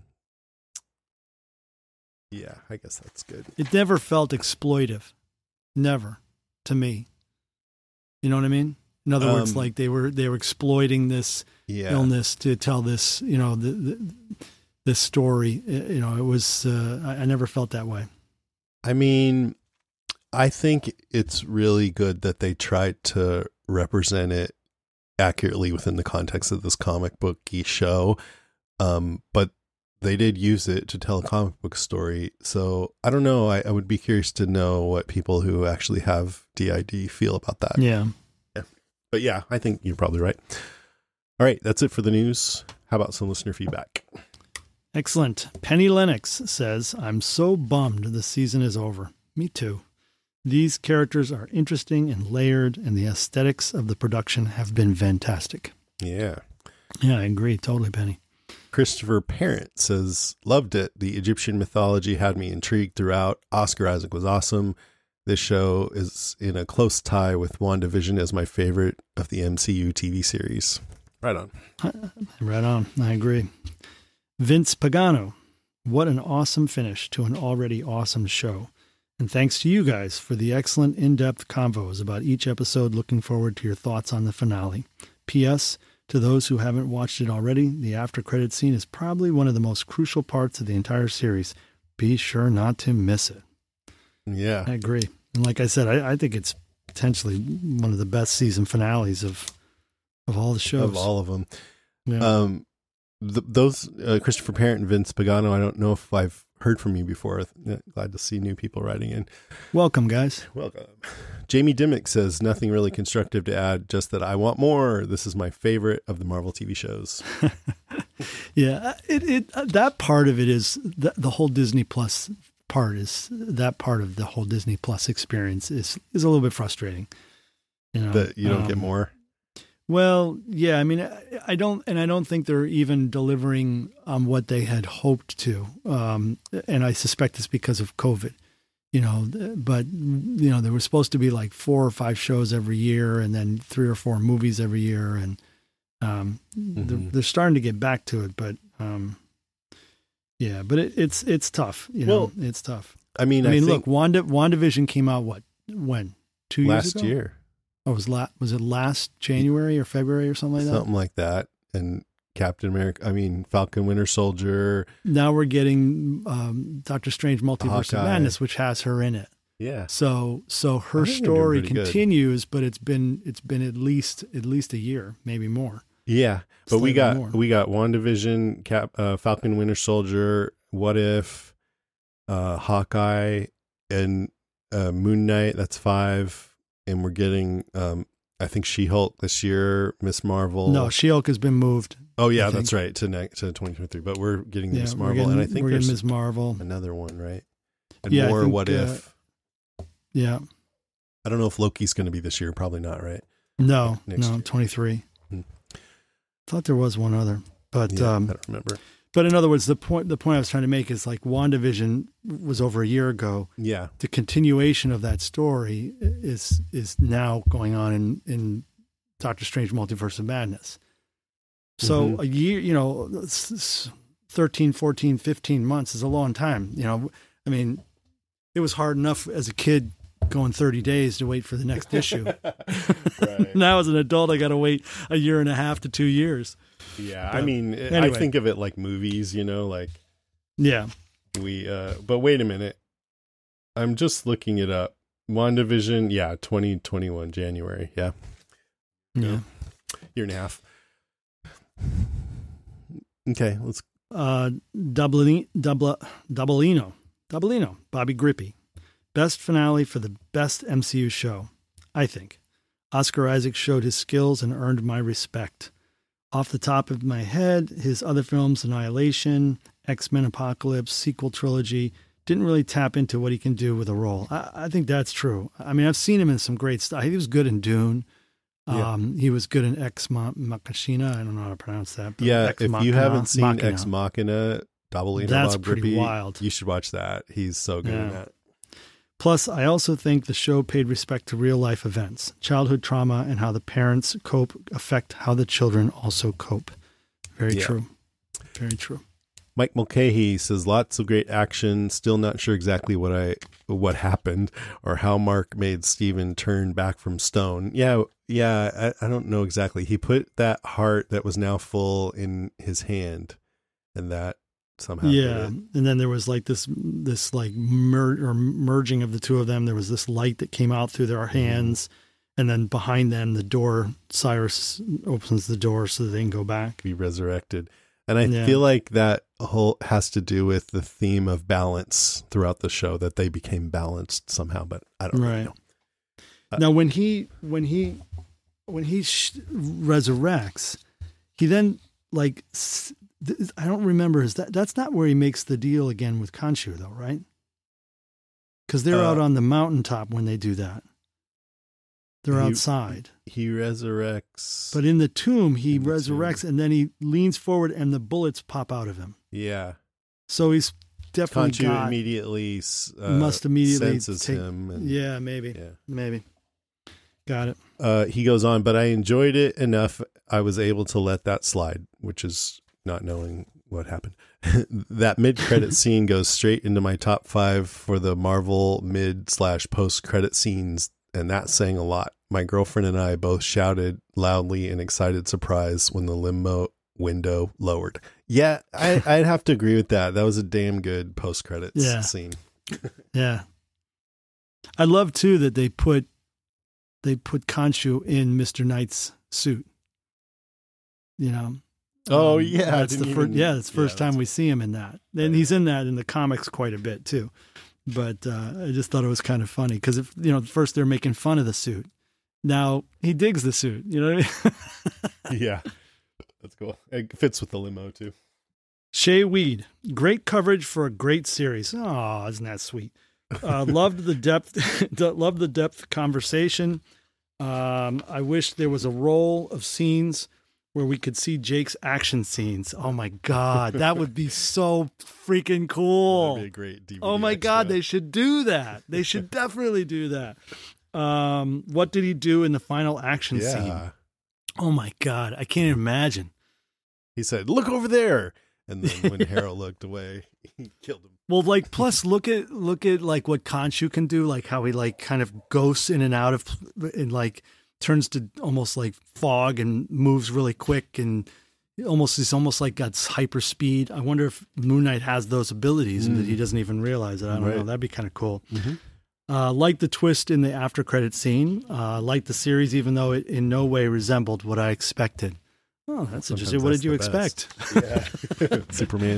yeah, I guess that's good. It never felt exploitive. Never, to me. You know what I mean? In other words, like they were exploiting this illness to tell this, you know, this story. You know, it was. I never felt that way. I mean, I think it's really good that they tried to represent it accurately within the context of this comic booky show, but they did use it to tell a comic book story. So I don't know. I would be curious to know what people who actually have DID feel about that. Yeah. But yeah, I think you're probably right. All right. That's it for the news. How about some listener feedback? Excellent. Penny Lennox says, I'm so bummed the season is over. Me too. These characters are interesting and layered, and the aesthetics of the production have been fantastic. Yeah. Yeah, I agree. Totally, Penny. Christopher Parent says, loved it. The Egyptian mythology had me intrigued throughout. Oscar Isaac was awesome. This show is in a close tie with WandaVision as my favorite of the MCU TV series. Right on. Right on. I agree. Vince Pagano, what an awesome finish to an already awesome show. And thanks to you guys for the excellent in-depth convos about each episode. Looking forward to your thoughts on the finale. P.S. To those who haven't watched it already, the after-credit scene is probably one of the most crucial parts of the entire series. Be sure not to miss it. Yeah. I agree. And like I said, I think it's potentially one of the best season finales of all the shows. Of all of them. Yeah. Those Christopher Parent and Vince Pagano, I don't know if I've heard from you before. Glad to see new people writing in. Welcome, guys. Welcome. Jamie Dimmick says, nothing really constructive to add, just that I want more. This is my favorite of the Marvel TV shows. Yeah, that part of it is the whole Disney Plus part is that part of the whole Disney Plus experience is a little bit frustrating. That you don't get more. Well, yeah, I mean, I don't think they're even delivering on what they had hoped to. And I suspect it's because of COVID, but there was supposed to be like 4 or 5 shows every year and then 3 or 4 movies every year. And, they're starting to get back to it, but, yeah, but it's tough, it's tough. I mean, look, WandaVision came out when? 2 years ago? Last year. Oh, was it last January or February or something like that? Something like that. And Falcon Winter Soldier. Now we're getting Doctor Strange Multiverse of Madness, which has her in it. Yeah. So her story continues, but it's been at least a year, maybe more. Yeah. But we got WandaVision, Falcon Winter Soldier, What If, Hawkeye, and Moon Knight. That's 5. And we're getting, I think She-Hulk this year, Miss Marvel. No, She-Hulk has been moved. Oh yeah, that's right, to 2023. But we're getting Miss Marvel, and I think there's Miss Marvel, another one, right? And more What If. Yeah. I don't know if Loki's going to be this year. Probably not, right? No, 23. Thought there was one other, but I don't remember. But in other words, the point I was trying to make is like WandaVision was over a year ago. Yeah. The continuation of that story is now going on in Doctor Strange Multiverse of Madness. So a year, 13, 14, 15 months is a long time. I mean, it was hard enough as a kid going 30 days to wait for the next issue. Right. Now as an adult, I got to wait a year and a half to 2 years. Yeah, I mean, anyway. I think of it like movies, Yeah. But wait a minute. I'm just looking it up. WandaVision, 2021, January. Yeah. Yeah. Year and a half. Okay, let's. Doublino, Bobby Grippy. Best finale for the best MCU show, I think. Oscar Isaac showed his skills and earned my respect. Off the top of my head, his other films, Annihilation, X-Men Apocalypse, sequel trilogy, didn't really tap into what he can do with a role. I think that's true. I mean, I've seen him in some great stuff. He was good in Dune. He was good in Ex Machina. I don't know how to pronounce that. Yeah, if you haven't seen Ex Machina, Doublino, that's Bob pretty Grippy, wild. You should watch that. He's so good in that. Plus, I also think the show paid respect to real-life events, childhood trauma, and how the parents affect how the children also cope. Very true. Very true. Mike Mulcahy says, lots of great action. Still not sure exactly what happened or how Mark made Steven turn back from stone. Yeah, I don't know exactly. He put that heart that was now full in his hand, and that somehow. Yeah, and then there was like this like merging of the two of them. There was this light that came out through their hands, and then behind them, the door. Cyrus opens the door so that they can go back, be resurrected. And I feel like that whole has to do with the theme of balance throughout the show, that they became balanced somehow. But I don't really know. Now, when he resurrects, he then like. I don't remember. That's not where he makes the deal again with Khonshu, though, right? Because they're out on the mountaintop when they do that. They're outside. He resurrects. But in the tomb, he resurrects, and then he leans forward, and the bullets pop out of him. Yeah. So he's definitely Khonshu immediately must immediately senses him. And, yeah, maybe. Got it. He goes on, but I enjoyed it enough. I was able to let that slide, which is not knowing what happened. That mid-credit scene goes straight into my top 5 for the Marvel mid/post-credit scenes, and that's saying a lot. My girlfriend and I both shouted loudly in excited surprise when the limo window lowered. Yeah, I'd have to agree with that. That was a damn good post-credits scene. Yeah. I love, too, that they put Khonshu in Mr. Knight's suit. You know? Oh, yeah. That's it's the first time we see him in that. And he's in that in the comics quite a bit, too. But I just thought it was kind of funny because, first they're making fun of the suit. Now he digs the suit. You know what I mean? Yeah. That's cool. It fits with the limo, too. Shay Weed. Great coverage for a great series. Oh, isn't that sweet? Loved the depth conversation. I wish there was a roll of scenes where we could see Jake's action scenes. Oh my God, that would be so freaking cool. That'd be a great DVD Oh my extra. God, they should do that. They should definitely do that. What did he do in the final action scene? Oh my God, I can't imagine. He said, "Look over there." And then when Harold looked away, he killed him. Well, plus look at like what Khonshu can do, like how he like kind of ghosts in and out of, and like turns to almost like fog and moves really quick, and he's almost like got hyper speed. I wonder if Moon Knight has those abilities and that he doesn't even realize it. I don't know. That'd be kind of cool. Mm-hmm. Like the twist in the after credit scene. Like the series, even though it in no way resembled what I expected. Oh, that's interesting. What did you expect? Yeah. Superman.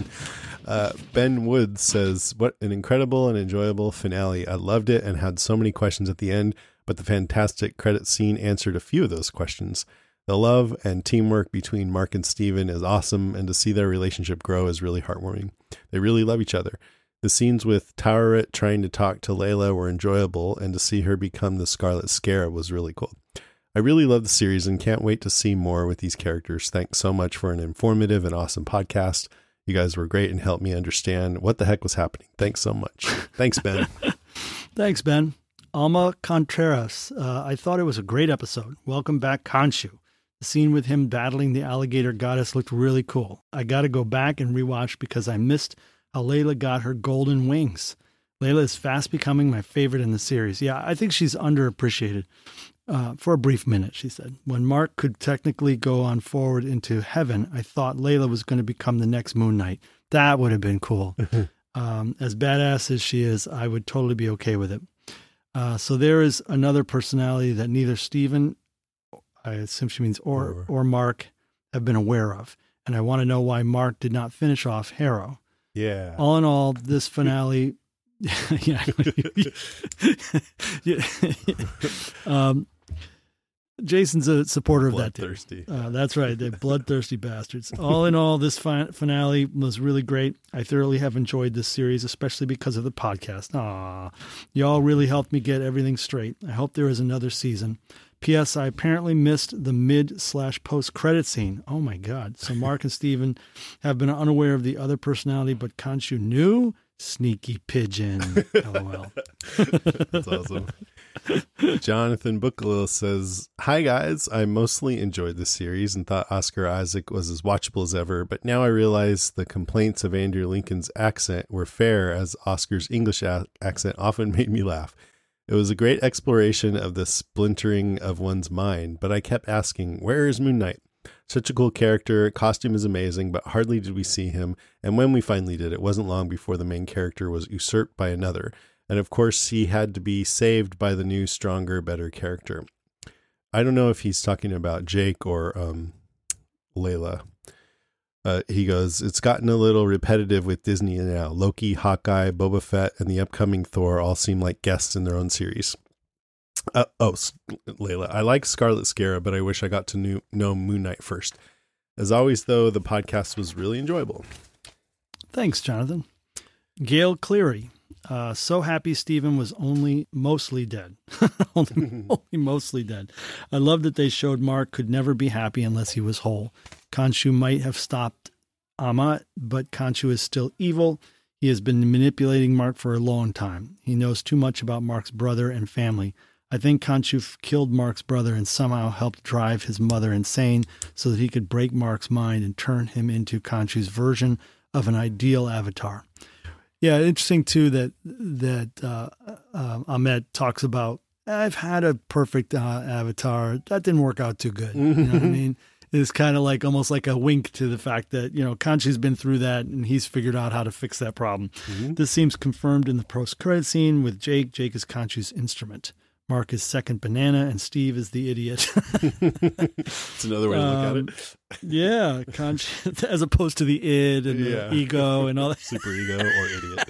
Ben Woods says, "What an incredible and enjoyable finale. I loved it and had so many questions at the end, but the fantastic credit scene answered a few of those questions. The love and teamwork between Mark and Steven is awesome, and to see their relationship grow is really heartwarming. They really love each other. The scenes with Taweret trying to talk to Layla were enjoyable, and to see her become the Scarlet Scarab was really cool. I really love the series and can't wait to see more with these characters. Thanks so much for an informative and awesome podcast. You guys were great and helped me understand what the heck was happening. Thanks so much." Thanks, Ben. Thanks, Ben. Alma Contreras. I thought it was a great episode. Welcome back, Khonshu. The scene with him battling the alligator goddess looked really cool. I got to go back and rewatch because I missed how Layla got her golden wings. Layla is fast becoming my favorite in the series. Yeah, I think she's underappreciated. For a brief minute, she said. When Mark could technically go on forward into heaven, I thought Layla was going to become the next Moon Knight. That would have been cool. As badass as she is, I would totally be okay with it. So there is another personality that neither Steven, I assume she means, or Mark have been aware of. And I want to know why Mark did not finish off Harrow. Yeah. All in all, this finale... Jason's a supporter of that too. Bloodthirsty. That's right. They're bloodthirsty bastards. All in all, this finale was really great. I thoroughly have enjoyed this series, especially because of the podcast. Aw, y'all really helped me get everything straight. I hope there is another season. P.S. I apparently missed the mid/post credit scene. Oh my God. So Mark and Steven have been unaware of the other personality, but Khonshu knew? Sneaky pigeon. LOL. That's awesome. Jonathan Buckalil says, "Hi guys, I mostly enjoyed this series and thought Oscar Isaac was as watchable as ever, but now I realize the complaints of Andrew Lincoln's accent were fair, as Oscar's English accent often made me laugh. It was a great exploration of the splintering of one's mind, but I kept asking, where is Moon Knight? Such a cool character, costume is amazing, but hardly did we see him, and when we finally did, it wasn't long before the main character was usurped by another. And of course, he had to be saved by the new, stronger, better character." I don't know if he's talking about Jake or Layla. He goes, "It's gotten a little repetitive with Disney now. Loki, Hawkeye, Boba Fett, and the upcoming Thor all seem like guests in their own series." Layla, "I like Scarlet Scarab, but I wish I got to know Moon Knight first. As always, though, the podcast was really enjoyable." Thanks, Jonathan. Gail Cleary. So happy Steven was only mostly dead. only mostly dead. I love that they showed Mark could never be happy unless he was whole. Khonshu might have stopped Ammit, but Khonshu is still evil. He has been manipulating Mark for a long time. He knows too much about Mark's brother and family. I think Khonshu killed Mark's brother and somehow helped drive his mother insane so that he could break Mark's mind and turn him into Khonshu's version of an ideal avatar. Yeah, interesting too that Ammit talks about, I've had a perfect avatar. That didn't work out too good. You know what I mean? It's kind of like almost like a wink to the fact that, Khonshu's been through that and he's figured out how to fix that problem. Mm-hmm. This seems confirmed in the post-credit scene with Jake. Jake is Khonshu's instrument. Mark is second banana and Steve is the idiot. It's another way to look at it. Yeah, Khonshu, as opposed to the id and the ego and all that. Super ego or idiot.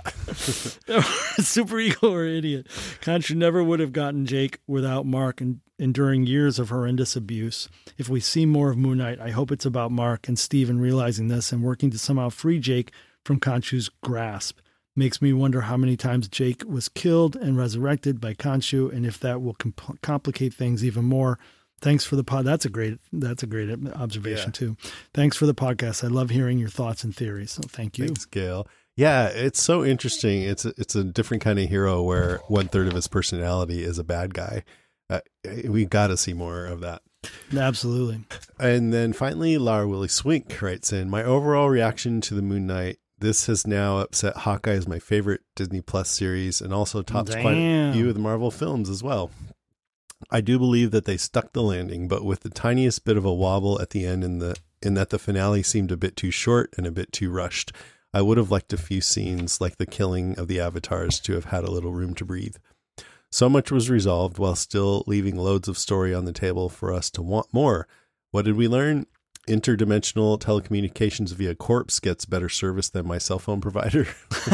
Super ego or idiot. Khonshu never would have gotten Jake without Mark and enduring years of horrendous abuse. If we see more of Moon Knight, I hope it's about Mark and Steven realizing this and working to somehow free Jake from Khonshu's grasp. Makes me wonder how many times Jake was killed and resurrected by Khonshu, and if that will complicate things even more. Thanks for the pod. That's a great observation too. Thanks for the podcast. I love hearing your thoughts and theories. So thank you. Thanks, Gail. Yeah, it's so interesting. It's a different kind of hero where 1/3 of his personality is a bad guy. We got to see more of that. Absolutely. And then finally, Lara Willie Swink writes in, my overall reaction to the Moon Knight. This has now upset Hawkeye as my favorite Disney Plus series and also tops quite a few of the Marvel films as well. I do believe that they stuck the landing, but with the tiniest bit of a wobble at the end in that the finale seemed a bit too short and a bit too rushed. I would have liked a few scenes like the killing of the avatars to have had a little room to breathe. So much was resolved while still leaving loads of story on the table for us to want more. What did we learn? Interdimensional telecommunications via corpse gets better service than my cell phone provider.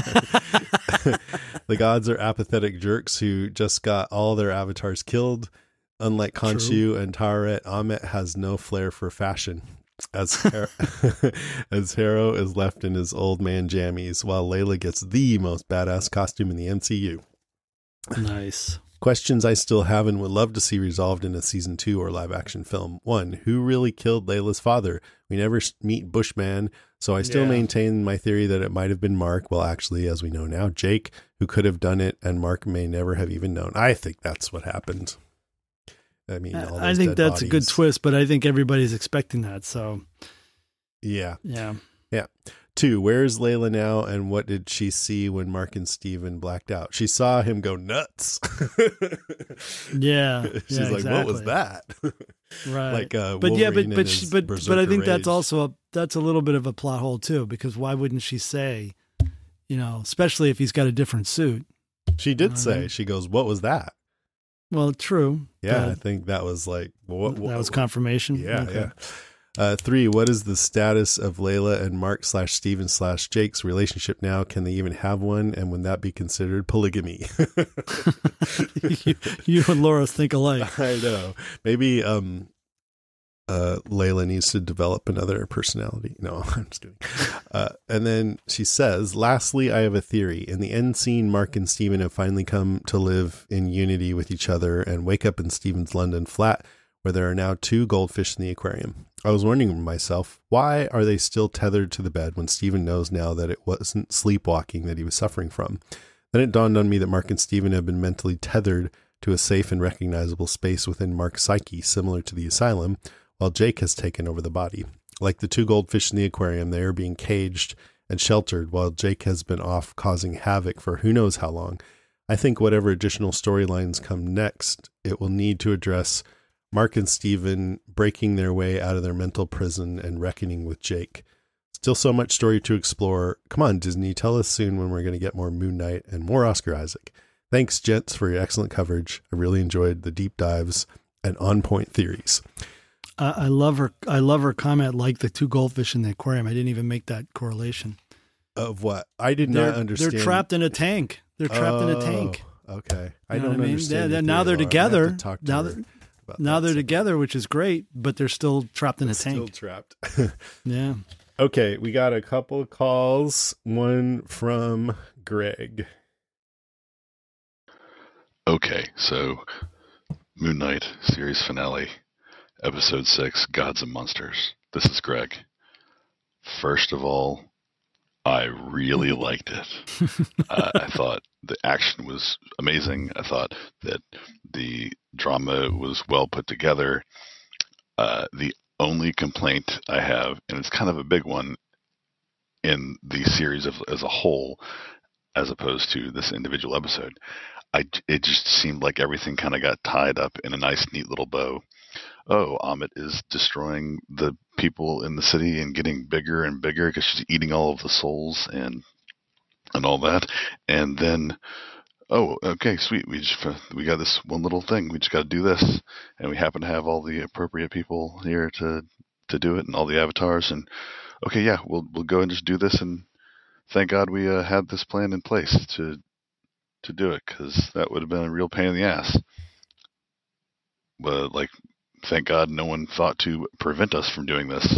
The gods are apathetic jerks who just got all their avatars killed. Unlike Khonshu and Taweret, Ammit has no flair for fashion. As Harrow is left in his old man jammies, while Layla gets the most badass costume in the MCU. Nice. Questions I still have and would love to see resolved in a season 2 or live action film. 1, who really killed Layla's father? We never meet Bushman, so I still maintain my theory that it might have been Mark. Well, actually, as we know now, Jake, who could have done it, and Mark may never have even known. I think that's what happened. I mean, I think that's bodies. A good twist, but I think everybody's expecting that. So, yeah. 2, where's Layla now, and what did she see when Mark and Steven blacked out? She saw him go nuts. Yeah. She's like, exactly. What was that? Right. Like, but I think that's also that's a little bit of a plot hole too, because why wouldn't she say, especially if he's got a different suit? She did say, she goes, what was that? Well, true. Yeah. I think that was like, what that was confirmation. Yeah. Okay. Yeah. 3, what is the status of Layla and Mark/Steven/Jake's relationship now? Can they even have one? And would that be considered polygamy? you and Laura think alike. I know. Maybe Layla needs to develop another personality. No, I'm just kidding. And then she says, lastly, I have a theory. In the end scene, Mark and Steven have finally come to live in unity with each other and wake up in Steven's London flat, where there are now 2 goldfish in the aquarium. I was wondering to myself, why are they still tethered to the bed when Steven knows now that it wasn't sleepwalking that he was suffering from? Then it dawned on me that Mark and Steven have been mentally tethered to a safe and recognizable space within Mark's psyche, similar to the asylum, while Jake has taken over the body. Like the 2 goldfish in the aquarium, they are being caged and sheltered while Jake has been off causing havoc for who knows how long. I think whatever additional storylines come next, it will need to address Mark and Steven breaking their way out of their mental prison and reckoning with Jake. Still so much story to explore. Come on, Disney, tell us soon when we're going to get more Moon Knight and more Oscar Isaac. Thanks, gents, for your excellent coverage. I really enjoyed the deep dives and on-point theories. I love her comment, like the 2 goldfish in the aquarium. I didn't even make that correlation. Of what? I did not understand. They're trapped in a tank. They're trapped in a tank. Okay. I don't understand. Now they're together. Now they're together, which is great, but they're still trapped in a tank. Still trapped. Yeah. Okay, we got a couple of calls. One from Greg. Okay, so Moon Knight series finale, episode 6, Gods and Monsters. This is Greg. First of all, I really liked it. I thought the action was amazing. I thought that the drama was well put together. The only complaint I have, and it's kind of a big one in the series as a whole, as opposed to this individual episode, it just seemed like everything kind of got tied up in a nice, neat little bow. Oh, Ammit is destroying the people in the city and getting bigger and bigger because she's eating all of the souls and all that. And then, oh, okay, sweet. We got this one little thing. We just got to do this, and we happen to have all the appropriate people here to do it, and all the avatars. And okay, yeah, we'll go and just do this. And thank God we had this plan in place to do it, because that would have been a real pain in the ass. But thank God no one thought to prevent us from doing this.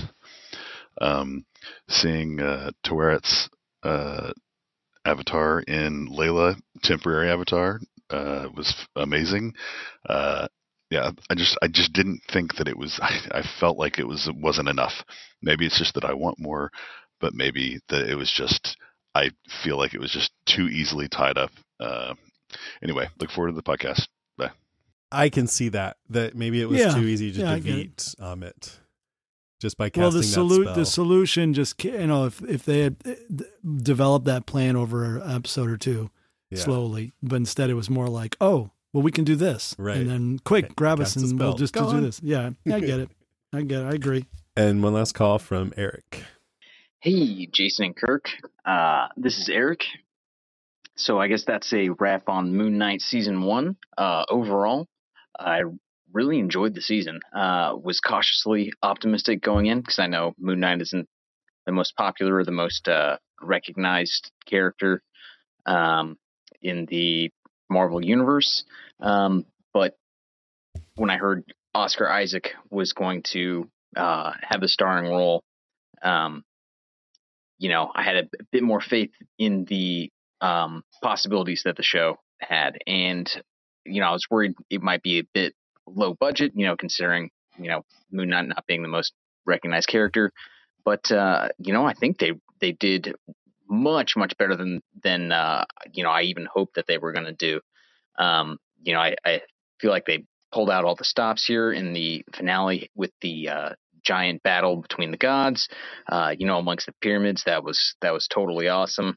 Seeing Taweret avatar in Layla, temporary avatar, was amazing. Yeah, I just didn't think that it was. I felt like it wasn't enough. Maybe it's just that I want more, but maybe that it was just. I feel like it was just too easily tied up. Anyway, look forward to the podcast. Bye. I can see that maybe it was too easy to defeat Ammit just by casting that spell. The solution just, if they had developed that plan over an episode or two slowly, but instead it was more like, oh, well, we can do this. Right. And then quick, grab us and we'll just do this. Yeah, I get it. I agree. And one last call from Eric. Hey, Jason and Kirk. This is Eric. So I guess that's a wrap on Moon Knight Season 1. Overall, I really enjoyed the season. Was cautiously optimistic going in, because I know Moon Knight isn't the most popular or the most recognized character in the Marvel Universe. But when I heard Oscar Isaac was going to have a starring role, I had a bit more faith in the possibilities that the show had. And, I was worried it might be a bit low budget, considering, Moon Knight not being the most recognized character. But, I think they did much, much better than I even hoped that they were going to do. I feel like they pulled out all the stops here in the finale with the giant battle between the gods, amongst the pyramids. That was totally awesome.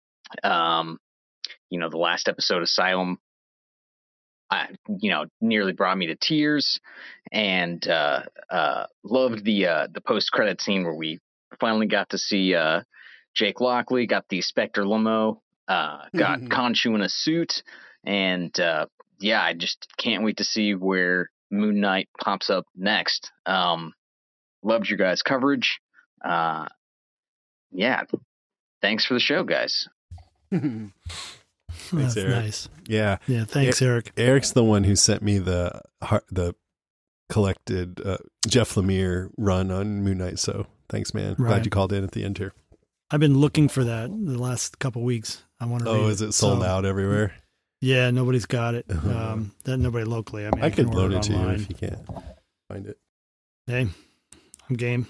The last episode, Asylum, nearly brought me to tears, and loved the post-credit scene where we finally got to see Jake Lockley, got the Spectre limo, got Khonshu in a suit, and I just can't wait to see where Moon Knight pops up next. Loved your guys' coverage. Thanks for the show, guys. Thanks, Eric. Nice. Yeah. Thanks, Eric. Eric's the one who sent me the collected Jeff Lemire run on Moon Knight. So thanks, man. Right. Glad you called in at the end here. I've been looking for that the last couple of weeks. I want to read it. Is it sold out everywhere? Yeah, nobody's got it. Nobody locally. I could loan it to you if you can't find it. Hey, I'm game.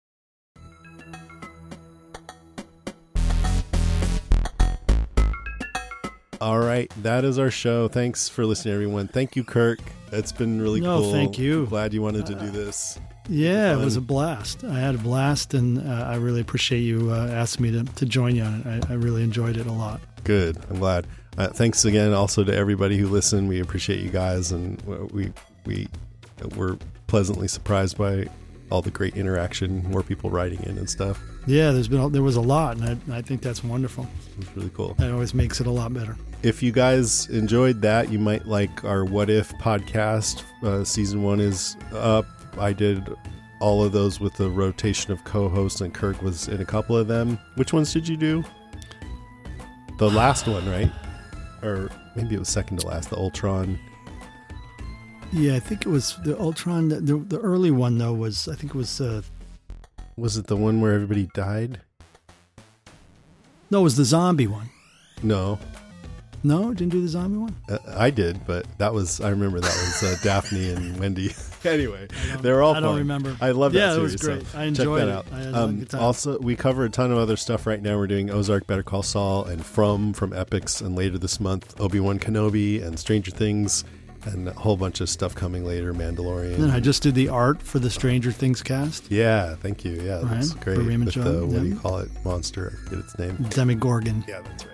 All right, that is our show. Thanks for listening, everyone. Thank you, Kirk. It's been really cool. Thank you. I'm glad you wanted to do this. Yeah, it was a blast. I had a blast, and I really appreciate you asking me to join you on it. I really enjoyed it a lot. Good. I'm glad. Thanks again also to everybody who listened. We appreciate you guys, and we were pleasantly surprised by all the great interaction, more people writing in and stuff. Yeah, there was a lot, and I think that's wonderful. It's really cool. That always makes it a lot better. If you guys enjoyed that, you might like our What If podcast. Season 1 is up. I did all of those with the rotation of co-hosts, and Kirk was in a couple of them. Which ones did you do? The last one, right? Or maybe it was second to last, the Ultron. Yeah, I think it was the Ultron. The early one, though, was, I think it was... Was it the one where everybody died? No, it was the zombie one. No. No, didn't do the zombie one? I did, but I remember that was Daphne and Wendy. Anyway, they were all fun. I don't remember. I love that series. Yeah, it was great. So I enjoyed check that out. I had a good time. Also, we cover a ton of other stuff right now. We're doing Ozark, Better Call Saul, and from Epix, and later this month, Obi-Wan Kenobi and Stranger Things, and a whole bunch of stuff coming later, Mandalorian. And I just did the art for the Stranger Things cast. Yeah, thank you. Yeah, that's great. With the, what do you call it? Monster, I forget its name. Demogorgon. Yeah, that's right.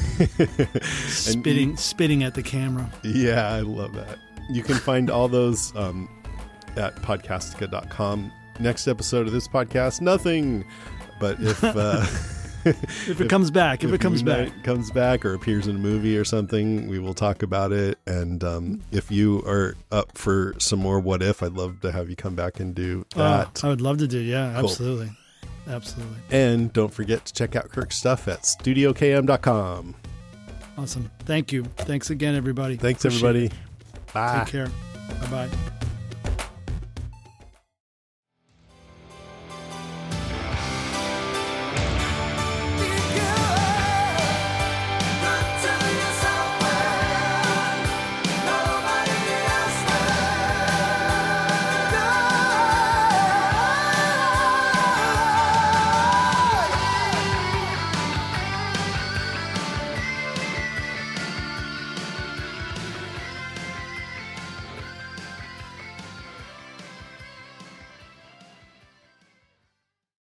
spitting at the camera. Yeah, I love that. You can find all those at podcastica.com. Next episode of this podcast, nothing. But if if it comes back, if it comes back or appears in a movie or something, we will talk about it. And if you are up for some more What If, I'd love to have you come back and do that. I would love to do. Yeah, cool. Absolutely. Absolutely. And don't forget to check out Kirk's stuff at studiokm.com. Awesome. Thank you. Thanks again, everybody. Thanks, everybody. Bye. Take care. Bye-bye.